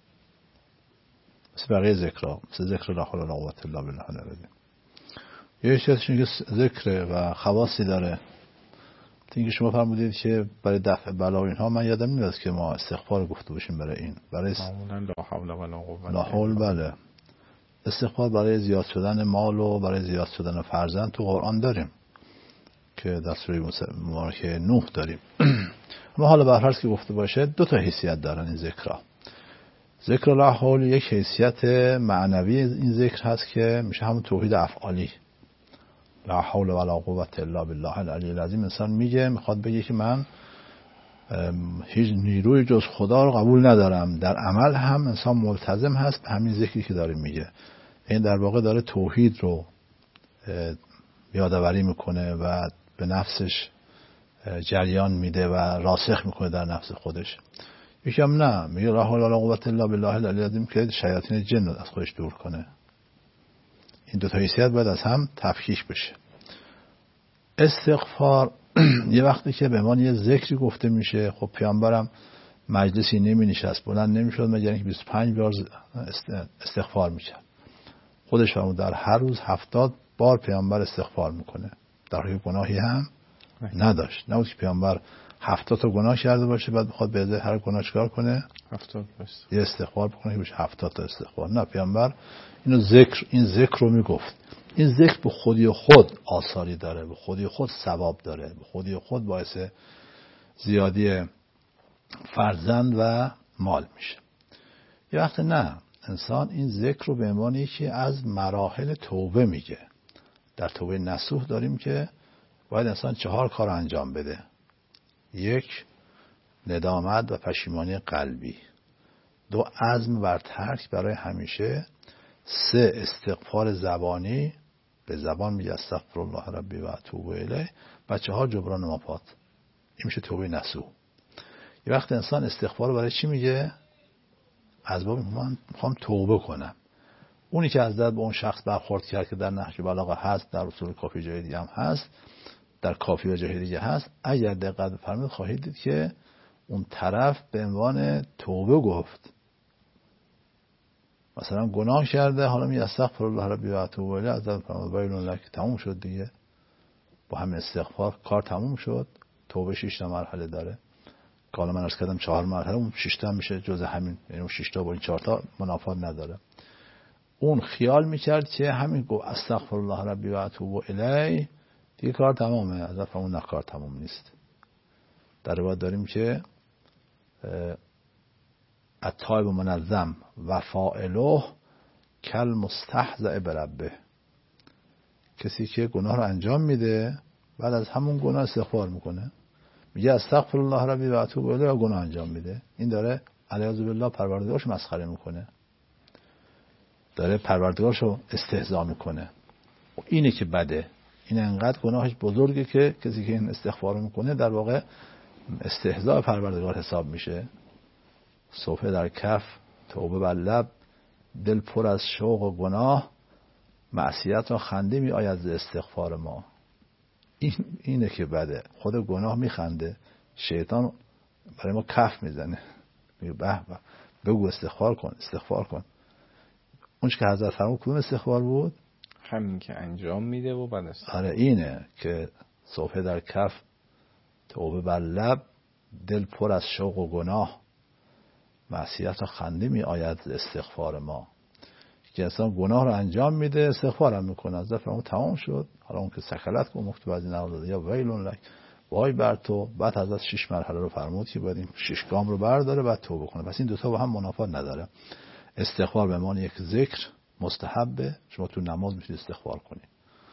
[SPEAKER 2] مثل بقیه ذکرها، مثل ذکر لا حول ولا قوة الا بالله العلی. یه چیزش که ذکره و خواصی داره اینکه شما فرمودید که برای دفع بلا و اینها، من یادم نمیاد که ما استغفار گفته باشیم برای این. برای
[SPEAKER 1] معمولا لا حول ولا قوة
[SPEAKER 2] لا حول. بله، استغفار برای زیاد شدن مال و برای زیاد شدن فرزند تو قرآن داریم که در سوره مبارکه نوح داریم. اما حالا به هر حال که گفته باشه دو تا حیثیت دارن این ذکرها. ذکر لا حول یک حیثیت معنوی این ذکر هست که میشه همون توحید افعالی، لا حول ولا قوة الا بالله العلی العظیم. انسان میخواد بگه که من هیچ نیروی جز خدا رو قبول ندارم. در عمل هم انسان ملتزم هست به همین ذکری که داره میگه. این در واقع داره توحید رو یادآوری میکنه و به نفسش جریان میده و راسخ میکنه در نفس خودش. یکی هم نه، میگه لا حول ولا قوة الا بالله العلی العظیم که شیاطین جن رو از خودش دور کنه. این دو تا حیثیت باید از هم تفکیک بشه. استغفار یه وقتی که به عنوان یه ذکری گفته میشه، خب پیامبرم مجلسی نمی نشست بلند نمیشد مگر اینکه 25 بار استغفار میکرد. خودش فرمود در هر روز 70 بار پیامبر استغفار میکنه، در حالی گناهی هم نداشت. نبود که پیامبر 70 تا گناه کرده باشه بعد بخواد به ازای هر گناه چیکار کنه؟
[SPEAKER 1] 70
[SPEAKER 2] یه استغفار بکنه که بشه 70 تا استغفار. نه، پیامبر این ذکر رو میگفت. این ذکر به خودی خود آثاری داره، به خودی خود ثواب داره، به خودی خود باعث زیادی فرزند و مال میشه. یه وقت نه، انسان این ذکر رو به عنوان یکی از مراحل توبه میگه. در توبه نصوح داریم که باید انسان 4 کار انجام بده. 1 ندامت و پشیمانی قلبی. 2 عزم بر ترک برای همیشه. 3 استغفار زبانی، به زبان میگه استغفر الله ربی و اتوب الیه. و 4 جبران مافات. این میشه توبه نصوح. یه وقت انسان استغفار برای چی میگه؟ از باب من میخوام توبه کنم. اونی که از دست به اون شخص برخورد کرد که در نهج بلاغه هست، در اصول کافی جای دیگه هم هست، در کافی و جای دیگه هست، اگر دقت بفرمایید خواهید دید که اون طرف به عنوان توبه گفت. مثلا گناه کرده، حالا میگه استغفر الله ربی و اتوب الیه، از دست فرمود ویل لک، تموم شد دیگه. با همین استغفار کار تموم شد. توبه 6 تا مرحله داره. که حالا من عرض کردم 4 مرحله، اون 6 تا میشه جز همین، یعنی اون 6 تا با این 4 تا منافات نداره. اون خیال میکرد که همین گفت استغفر الله ربی و اتوب الیه دیگه کار تمامه. از اون نه، کار تمام نیست. در روایت داریم که التائب منظم و فاعله کل مستهزئ بربه. کسی که گناه رو انجام میده بعد از همون گناه استغفار میکنه، میگه استغفر الله ربی و اتوب الیه و گناه انجام میده، این داره علیاذ بالله پروردگارش مسخره میکنه، داره پروردگارشو استهزا میکنه. و اینه که بده. این انقدر گناهش بزرگه که کسی که این استغفار میکنه در واقع استهزاء پروردگار حساب میشه. صفحه در کف، توبه بر لب، دل پر از شوق و گناه، معصیت و خنده می آید ز استغفار ما. اینه که بده. خود گناه میخنده، شیطان برای ما کف میزنه، میگه به به بگو استغفار کن. اونش که حضرت فرمود کدوم استغفار بود؟
[SPEAKER 1] همین که انجام میده و بعد
[SPEAKER 2] آره اینه که صفحه در کف، توبه بر لب، دل پر از شوق و گناه، معصیت و خنده می آید استغفار ما. که انسان گناه رو انجام میده استغفار هم میکنه، از دفعه تمام شد. حالا اون که سکلت که مکتوب از این نوازده یا ویل لک، وای بر تو. بعد حضرت 6 مرحله رو فرمود که باید این 6 گام رو برداره بعد توبه کنه. پس این دوتا با هم منافات نداره. استغفار به معنی یک ذکر مستحبه، شما تو نماز میتونید استغفار کنید.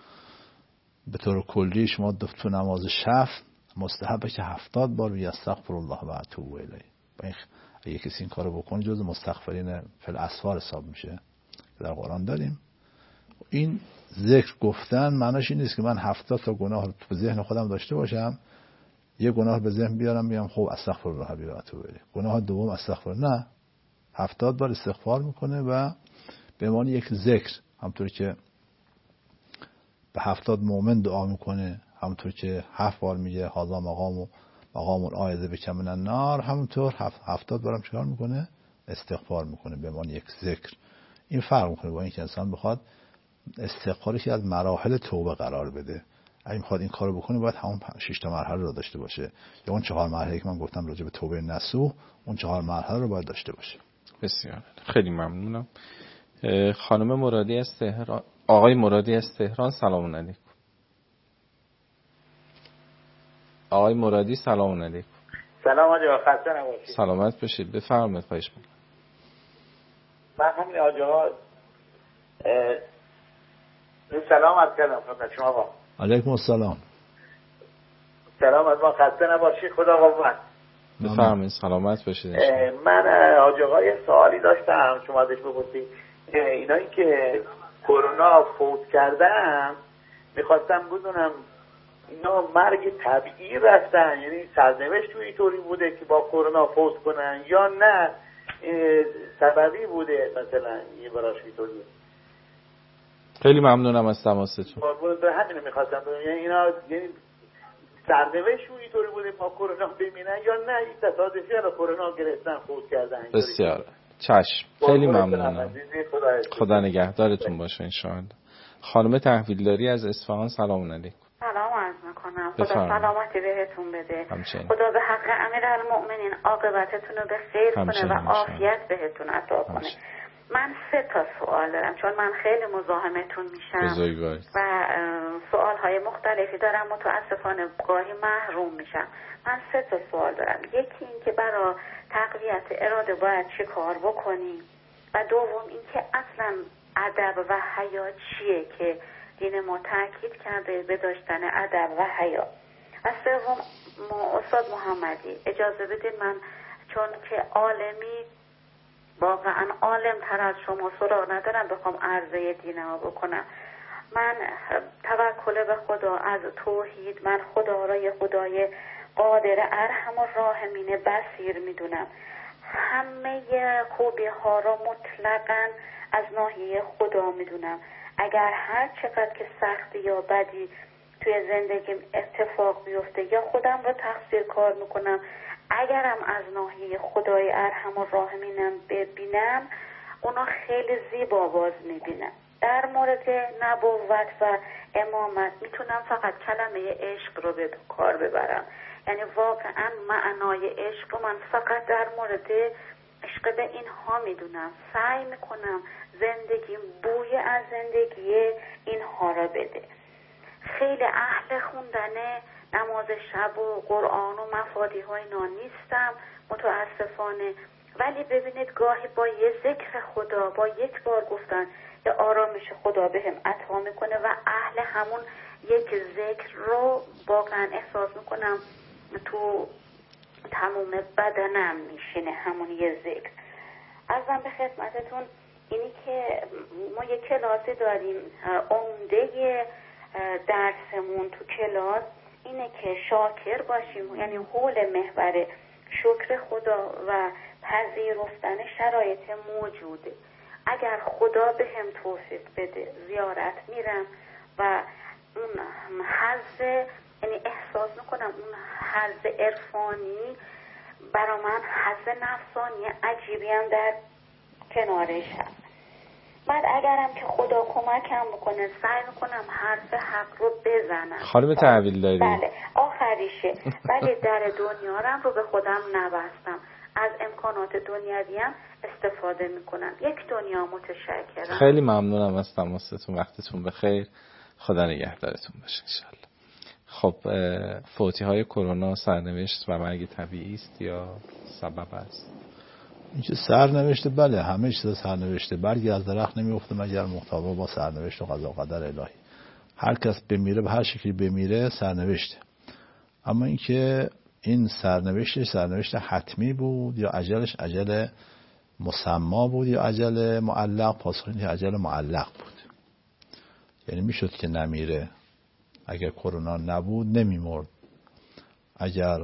[SPEAKER 2] به طور کلی شما تو نماز شفع مستحبه که 70 بار بگید استغفر الله و اتوب الیه. اگه کسی این کارو بکنه جز مستغفرین فی الاسفار حساب میشه. در قرآن داریم. این ذکر گفتن معناش این نیست که من 70 تا گناه تو ذهن خودم داشته باشم، یه گناه به ذهن بیارم میگم خب استغفر الله و اتوب الیه، گناه دوم استغفر. نه، 70 بار استغفار میکنه و به معنی یک ذکر، همونطور که به 70 مؤمن دعا میکنه، همونطور که 7 بار میگه هذا مقام العائذ بک من النار، همونطور 70 بارم چیکار میکنه؟ استغفار میکنه به معنی یک ذکر. این فرق میکنه با اینکه انسان بخواد استغفاری که از مراحل توبه قرار بده. اگه میخواد این کارو بکنه باید همون 6 تا مرحله رو داشته باشه، یا اون 4 مرحله که من گفتم راجع به توبه نصوح، اون 4 مرحله رو باید داشته باشه.
[SPEAKER 1] بسیار خیلی ممنونم. خانم مرادی از تهران، آقای مرادی از تهران، سلام علیکم. آقای مرادی سلام علیکم.
[SPEAKER 10] سلام آقا، خسته نباشید.
[SPEAKER 1] سلامت باشید، بفرمایید. خواهش می‌کنم.
[SPEAKER 10] من همین آقا سلام عرض کردم خدمت شما آقا.
[SPEAKER 2] علیکم السلام.
[SPEAKER 10] سلام از ما، خسته نباشید، خدا قوت.
[SPEAKER 1] بفرمایید، سلامت باشید.
[SPEAKER 10] من آقا یه سوالی داشتم شما ازش بپرسید. اینایی که کرونا فوت کردن میخواستم بدونم اینا مرگ طبیعی رفتن، یعنی سرنوشت توی اینطوری بوده که با کرونا فوت کنن، یا نه سببی بوده مثلا یه براش اینطوری؟
[SPEAKER 1] خیلی ممنونم از تماستون.
[SPEAKER 10] به همین میخواستم بدونم، یعنی اینا یعنی سرنوشت توی اینطوری بوده با کرونا بمینن، یا نه این تصادفی رو کرونا گرفتن فوت کردن؟
[SPEAKER 1] بسیار چشم، خیلی ممنونم. خدا نگهدارتون باشه انشاءالله. خانم تحویلداری از اصفهان، سلام علیکم.
[SPEAKER 11] سلام عرض میکنم. خدا سلامتی بهتون بده.
[SPEAKER 1] همچنین.
[SPEAKER 11] خدا به حق امیرالمؤمنین عاقبتتون رو به خیر کنه و عافیت بهتون عطا کنه. من 3 تا سوال دارم چون من خیلی مزاحمتون میشم و سوالهای مختلفی دارم، متاسفانه گاهی محروم میشم. من 3 تا سوال دارم. یکی این که برای تقویت اراده باید چه کار بکنیم، و دوم این که اصلا ادب و حیا چیه که دین ما تاکید کرده به داشتن ادب و حیا. و سوم استاد محمدی اجازه بدین من چون که عالمی واقعا عالم تر از شما سراغ ندارم بخوام عرضه دین ها بکنم. من توکل به خدا از توحید، من خدا را یه خدای قادر ارحم الراحمین بصیر میدونم. همه خوبی ها را مطلقاً از ناحیه خدا میدونم. اگر هر چقدر که سختی یا بدی توی زندگیم اتفاق بیفته یا خودم رو تقصیر کار میکنم، اگرم از ناحیه خدای ارحم الراحمینم ببینم اونا خیلی زیبا باز میبینم. در مورد نبوت و امامت میتونم فقط کلمه عشق رو به کار ببرم، یعنی واقعا معنای عشق رو من فقط در مورد عشق به اینها میدونم. سعی میکنم زندگیم بوی از زندگی اینها را بده. خیلی اهل خوندن نماز شب و قرآن و مفادیح ها اینا نیستم متاسفانه، ولی ببینید گاهی با یه ذکر خدا، با یک بار گفتن یه آرامش خدا بهم عطا میکنه و اهل همون یک ذکر رو واقعا احساس میکنم تو تموم بدنم میشینه همون یه ذکر. عرضم به خدمتتون اینی که ما یه کلاسی داریم، عمده درسمون تو کلاس اینه که شاکر باشیم، یعنی حول محور شکر خدا و پذیرفتن شرایط موجوده. اگر خدا به هم توفیق بده زیارت میرم و اون حظ، یعنی احساس میکنم اون حظ عرفانی برا من حظ نفسانی عجیبی هم در کنارش هست. بعد اگرم که خدا کمکم بکنه سعی میکنم حرف حق رو بزنم.
[SPEAKER 1] خانم تحویلداری،
[SPEAKER 11] بله آخریشه، ولی در دنیارم رو به خودم نبستم، از امکانات دنیویم استفاده میکنم. یک دنیا متشکرم.
[SPEAKER 1] خیلی ممنونم از تماستون، وقتتون بخیر، خدا نگهدارتون باشه انشالله. خب فوتی های کرونا سرنوشت و مرگ طبیعی است یا سبب است؟
[SPEAKER 2] این چه سرنوشته؟ بله همه چیز سرنوشته. برگی از درخت نمیفته مگر محتوا با سرنوشت و قضا و قدر الهی. هر کس بمیره به هر شکلی بمیره سرنوشته. اما اینکه این سرنوشتش سرنوشت حتمی بود یا اجلش اجل مسما بود یا اجل معلق، پاسخ اینه اجل معلق بود. یعنی میشد که نمیره. اگر کرونا نبود نمیمرد. اگر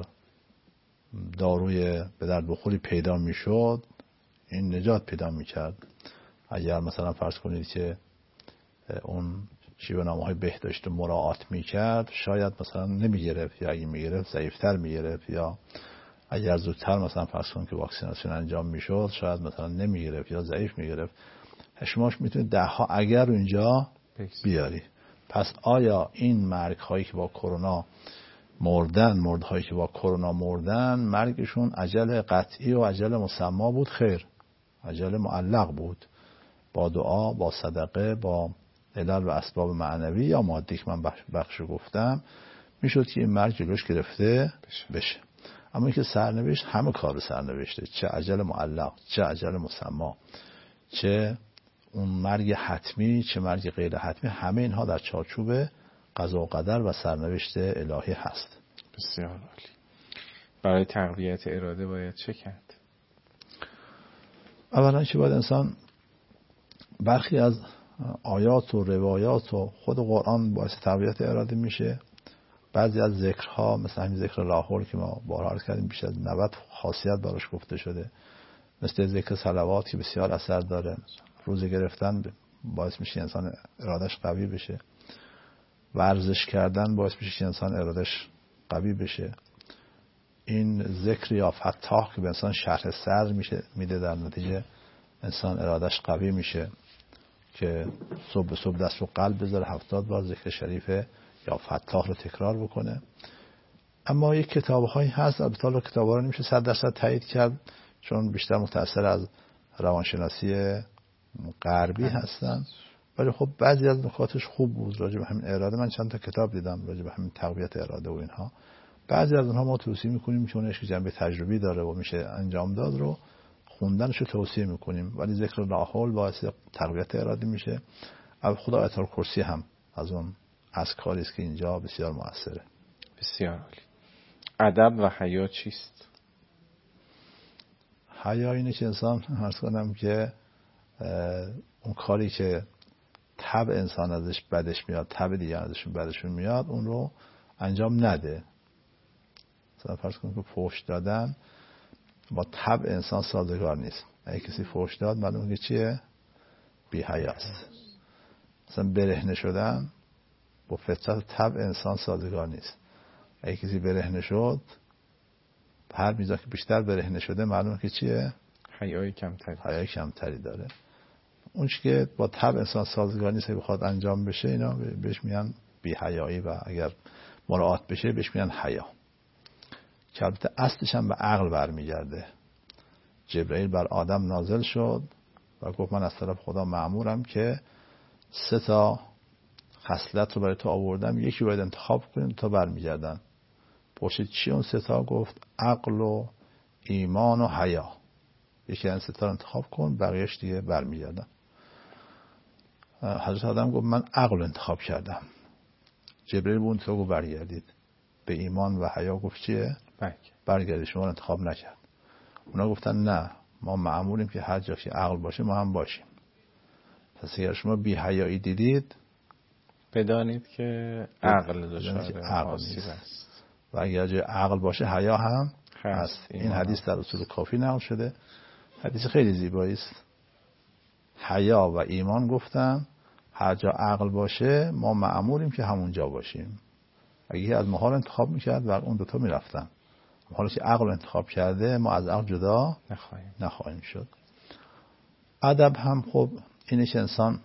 [SPEAKER 2] داروی به درد بخوری پیدا میشد این نجات پیدا میکرد. اگر مثلا فرض کنید که اون شیوه‌نامه‌های بهداشت مراعات میکرد شاید مثلا نمیگرفت، یا اگه میگرفت ضعیفتر میگرفت، یا اگر زودتر مثلا فرض کنید که واکسیناسیون انجام میشد شاید مثلا نمیگرفت یا ضعیف میگرفت. شما میتونید 10 ها اگر اینجا بیاری. پس آیا این مرگ هایی که با کرونا مردن، مردهایی که با کرونا مردن، مرگشون اجل قطعی و اجل مسما بود؟ خیر، اجل معلق بود، با دعا، با صدقه، با علل و اسباب معنوی یا مادی که من بخش گفتم میشد که این مرگ جلوش گرفته بشه. اما اینکه سرنوشت همه کار سرنوشته، چه اجل معلق، چه اجل مسما، چه اون مرگ حتمی، چه مرگ غیر حتمی، همه اینها در چارچوب قضا و قدر و سرنوشت الهی هست.
[SPEAKER 1] بسیار عالی. برای تقویت اراده باید چه کرد؟
[SPEAKER 2] اولا که باید انسان برخی از آیات و روایات و خود قرآن باعث تقویت اراده میشه. بعضی از ذکرها مثل همین ذکر لا حول که ما بارها عرض کردیم بیش از 90 خاصیت براش گفته شده، مثل ذکر صلوات که بسیار اثر داره. روزه گرفتن باعث میشه انسان ارادش قوی بشه، ورزش کردن باعث میشه که انسان ارادش قوی بشه. این ذکر یا فتاح که به انسان شرح صدر میده، در نتیجه انسان ارادش قوی میشه که صبح به صبح دست رو قلب بذاره 70 بار ذکر شریف یا فتاح رو تکرار بکنه. اما یک کتاب‌هایی هست، البته کتاب‌ها رو نمیشه 100% تایید کرد چون بیشتر متأثر از روانشناسی غربی هستن، ولی خب بعضی از نکاتش خوب بود راجع به همین اراده. من چند تا کتاب دیدم راجع به همین تقویت اراده و اینها. بعضی از اونها ما توصیه میکنیم که اونش که جنبه تجربی داره و میشه انجام داد رو خوندنش رو توصیه میکنیم، ولی ذکر لا حول باعث تقویت اراده میشه. و خدا آیت الکرسی هم از اون اذکاری است که اینجا بسیار موثره.
[SPEAKER 1] بسیار عالی. ادب و حیا چیست؟
[SPEAKER 2] حیا اینه که انسان عرض کنم که اون کاری که طبع انسان ازش بدش میاد، طبع دیگه ازشون بدشون میاد، اون رو انجام نده. مثلا فرض کنید که فحش دادن با طبع انسان سازگار نیست. اگه کسی فحش داد معلومه که چیه؟ بی حیاست. مثلا برهنه شدن با فطرت طبع انسان سازگار نیست. اگه کسی برهنه شد، هر میزان که بیشتر برهنه شده معلومه که چیه؟
[SPEAKER 1] حیای کمتری
[SPEAKER 2] داره. اون چی که با طبع انسان سازگار نیست بخواد انجام بشه، اینا بهش میگن بی حیایی و اگر مراعات بشه بهش میگن حیا، که البته اصلش هم به عقل برمیگرده. جبرئیل بر آدم نازل شد و گفت من از طرف خدا مأمورم که 3 خصلت رو برای تو آوردم، یکی باید انتخاب کنیم تا برمیگردن. پرسید چی اون 3؟ گفت عقل و ایمان و حیا. یکی از 3 رو انتخاب کن، بقیه‌اش دیگه برمیگردن. حضرت آدم گفت من عقل رو انتخاب کردم. جبرئیل به اون تو گفت برگردید. به ایمان و حیا گفت چیه؟ برگردید، شما رو انتخاب نکرد. اونا گفتن نه، ما مأموریم که هر جا که عقل باشه ما هم باشیم. پس اگر شما بی حیایی دیدید
[SPEAKER 1] بدانید که عقل دچار
[SPEAKER 2] آسیب است و اگر جای عقل باشه حیا هم هست. این حدیث در اصول کافی نقل شده، حدیث خیلی زیبایی است. حیا و ایمان گفتن هر جا عقل باشه ما مأموریم که همونجا باشیم. اگه از محال انتخاب میکرد و اون 2 میرفتن، حالا که عقل انتخاب کرده ما از عقل جدا نخواهیم شد. ادب هم خب اینه که انسان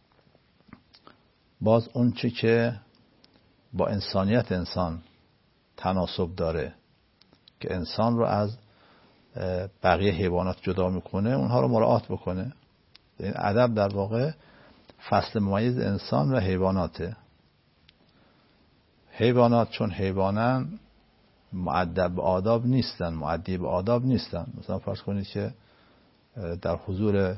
[SPEAKER 2] باز اون چی که با انسانیت انسان تناسب داره که انسان رو از بقیه حیوانات جدا میکنه اونها رو مراعات بکنه. این ادب در واقع فصل ممیز انسان و حیواناته. حیوانات چون حیوانن مؤدب به آداب نیستن، مؤدی به آداب نیستن. مثلا فرض کنید که در حضور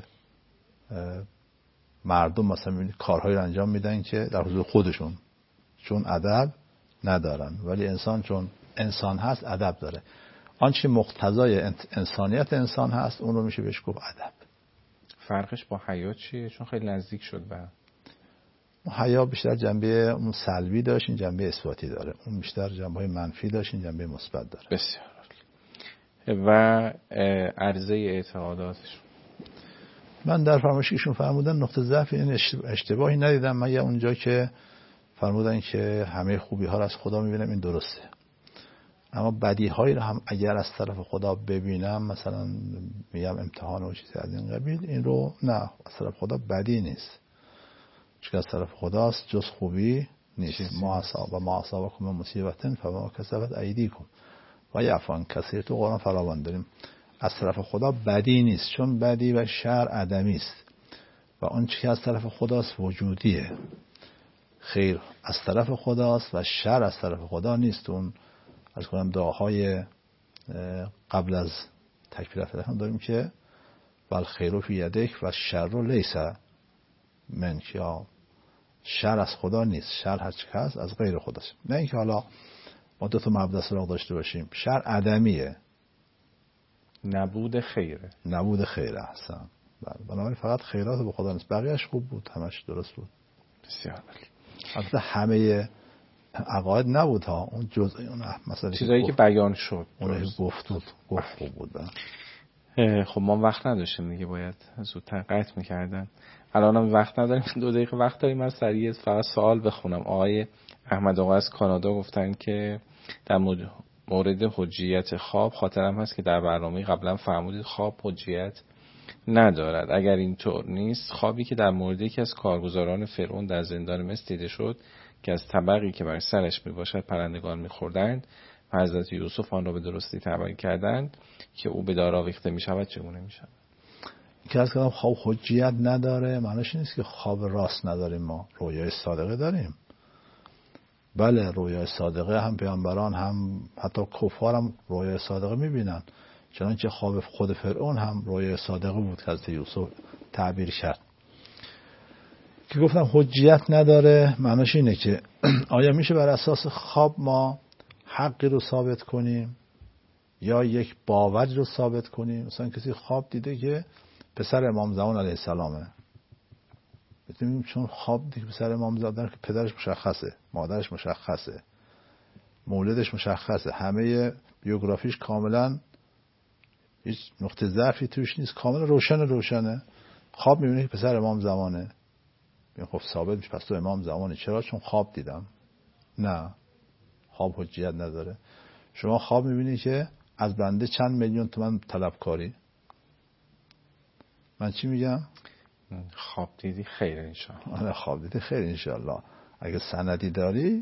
[SPEAKER 2] مردم مثلا میبینید کارهایی رو انجام میدن که در حضور خودشون چون ادب ندارن، ولی انسان چون انسان هست ادب داره. آنچه مقتضای انسانیت انسان هست اون رو میشه بهش گفت ادب.
[SPEAKER 1] فرقش با حیا چیه؟ چون خیلی نزدیک شد به
[SPEAKER 2] حیا بیشتر جنبه اون سلبی داشت، این جنبه اثباتی داره. اون بیشتر جنبه منفی داشت، این جنبه مثبت داره.
[SPEAKER 1] بسیار عالی. و عرضه اعتقاداتش
[SPEAKER 2] من در فرمایششون فرمودن نقطه ضعف این اشتباهی ندیدم، مگر اونجا که فرمودن که همه خوبی ها رو از خدا میبینم، این درسته. اما بدی هایی رو هم اگر از طرف خدا ببینم، مثلا میگم امتحان و چیزی از این قبیل، این رو نه، از طرف خدا بدی نیست. که از طرف خداست جز خوبی نیست. ما اصابکم من مصیبت فبما کسبت ایدیکم و یعفو عن کثیر. تو قرآن فراوان داریم. از طرف خدا بدی نیست، چون بدی و شر عدمی است و اون چیزی که از طرف خداست وجودیه. خیر از طرف خداست و شر از طرف خدا نیست. اون از کنم دعاهای قبل از تکبیرات الاحرام داریم که بل خیر فی یدک و شر لیس منک، یا شر از خدا نیست، شر هر چی هست از غیر خداست. نه اینکه حالا ما دو تا مبدا سراغ داشته باشیم. شر عدمیه،
[SPEAKER 1] نبود خیره،
[SPEAKER 2] نبود خیره هستن. بنابراین فقط خیرات به خدا نیست، بقیهش خوب بود، همش درست بود.
[SPEAKER 1] بسیار عالی.
[SPEAKER 2] البته همه عقاید نبود ها، اون جزء اون مثلا
[SPEAKER 1] چیزایی که بیان شد
[SPEAKER 2] اون گفت خوب بود.
[SPEAKER 1] خب ما وقت نداشتیم دیگه، باید زودتر قطع می‌کردن. الانم وقت نداریم، 2 دقیقه وقت داریم. من سریع فقط سوال بخونم. آقای احمد آقا از کانادا گفتن که در مورد حجیت خواب، خاطرم هست که در برنامه قبلا فرمودید خواب حجیت ندارد. اگر اینطور نیست، خوابی که در مورد یکی از کارگزاران فرعون در زندان مصر دیده شد که از طبقی که بر سرش میباشد پرندگان میخوردند و حضرت یوسف آن را به درستی تعبیر کردند که او به دار آویخته میشود، چگونه میشود؟
[SPEAKER 2] که از کلام خواب حجیت نداره معنیش نیست که خواب راست نداریم. ما رویای صادقه داریم. بله رویای صادقه هم پیامبران هم حتی کفار هم رویای صادقه میبینن، چنانچه خواب خود فرعون هم رویای صادقه بود که حضرت یوسف تعبیر کرد. که گفتم حجیت نداره معنیش اینه که آیا میشه بر اساس خواب ما حقی رو ثابت کنیم یا یک باوری رو ثابت کنیم؟ مثلا کسی خواب دیده که پسر امام زمان علیه السلامه، بتونیم چون خواب دیگه پسر امام زمان که پدرش مشخصه، مادرش مشخصه، مولدش مشخصه، همه بیوگرافیش کاملا هیچ نقطه ضعفی توش نیست، کاملا روشنه. خواب میبینه که پسر امام زمانه، خب ثابت میشه پس تو امام زمانه. چرا؟ چون خواب دیدم. نه، خواب حجیت نداره. شما خواب میبینی که از بنده چند میلیون تومان طلبکاری. من چی میگم؟
[SPEAKER 1] خواب دیدی خیر انشاءالله.
[SPEAKER 2] خواب دیدی خیر انشاءالله. اگه سندی داری،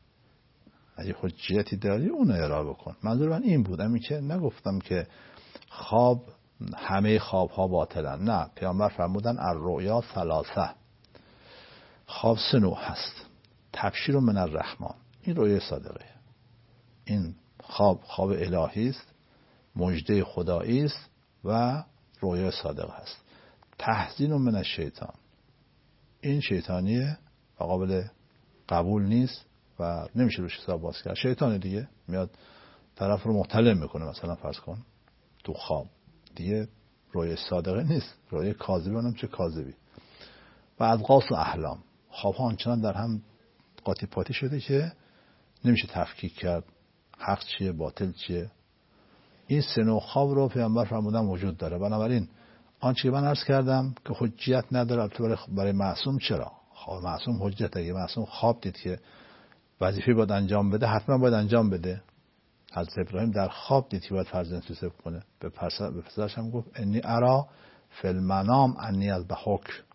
[SPEAKER 2] اگه حجیتی داری، اون ارائه بکن. منظور من این بود، همین که نگفتم که خواب همه خواب ها باطلن. نه، پیامبر فرمودن الرؤیا ثلاثه، خواب 3 نوع هست. تبشیر من الرحمن، این رویای صادقه. این خواب الهی است، مژده خدایی است و رویای صادقه است. تحزین من الشیطان، این شیطانیه و قابل قبول نیست و نمیشه روش حساب باز کرد. شیطان دیگه میاد طرف رو مختل میکنه، مثلا فرض کن تو خواب، دیگه روی صادقه نیست، روی کاذبی. اونم چه کاذبی. و اضغاث و احلام، خواب ها آنچنان در هم قاطی پاتی شده که نمیشه تفکیک کرد حق چیه باطل چیه. این 3 نوع خواب رو پیامبر فرمودن وجود داره. بنابراین آنچه که من عرض کردم که حجیت نداره برای معصوم. چرا؟ خواب معصوم حجت. اگه معصوم خواب دید که وظیفه باید انجام بده، حتما باید انجام بده. حضرت ابراهیم در خواب دید که باید فرزند رو ذبح کنه. به پسرش هم گفت انی ارا فی المنام انی اذبحک،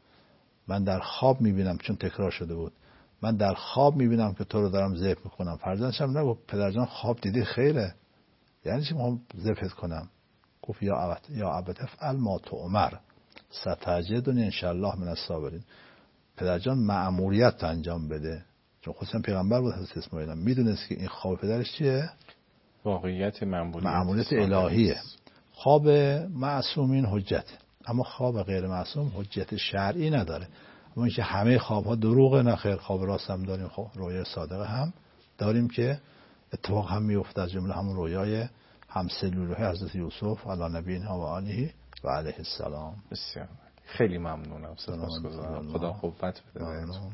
[SPEAKER 2] من در خواب میبینم، چون تکرار شده بود، من در خواب میبینم که تو رو دارم ذبح میکنم. فرزندش هم نگفت پدرجان خواب دیدی خیره، یعنی چی میخوام ذبحت کنم؟ گفت یا ابت افعل ما تؤمر ستجدنی ان شاء الله من الصابرین. پدرجان مأموریت انجام بده، چون خودش پیغمبر بود. حضرت اسماعیل میدونست که این خواب پدرش چیه؟
[SPEAKER 1] واقعیت
[SPEAKER 2] مأموریت الهیه. خواب معصومین حجت، اما خواب غیر معصوم حجت شرعی نداره. اما اینکه همه خواب ها دروغه، نه خیر، خواب راست هم داریم، رویای صادقه هم داریم که اتفاق هم میفته. از جمله همون رویای همسلوله حضرت یوسف علی نبینا و آله و علیه السلام.
[SPEAKER 1] بسیار خیلی ممنونم، سپاسگزارم. خدا قوت بده.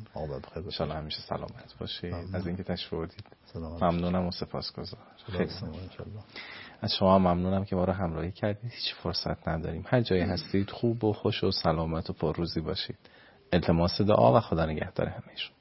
[SPEAKER 1] ان شاء الله همیشه سلامت باشید. از اینکه تشریف آوردید ممنونم و سپاسگزارم. خیلی از شما ممنونم که ما رو همراهی کردید. هیچ فرصت نداریم. هر جایی هستید خوب و خوش و سلامت و پرروزی باشید. التماس دعا و خدا نگهدار همه شما.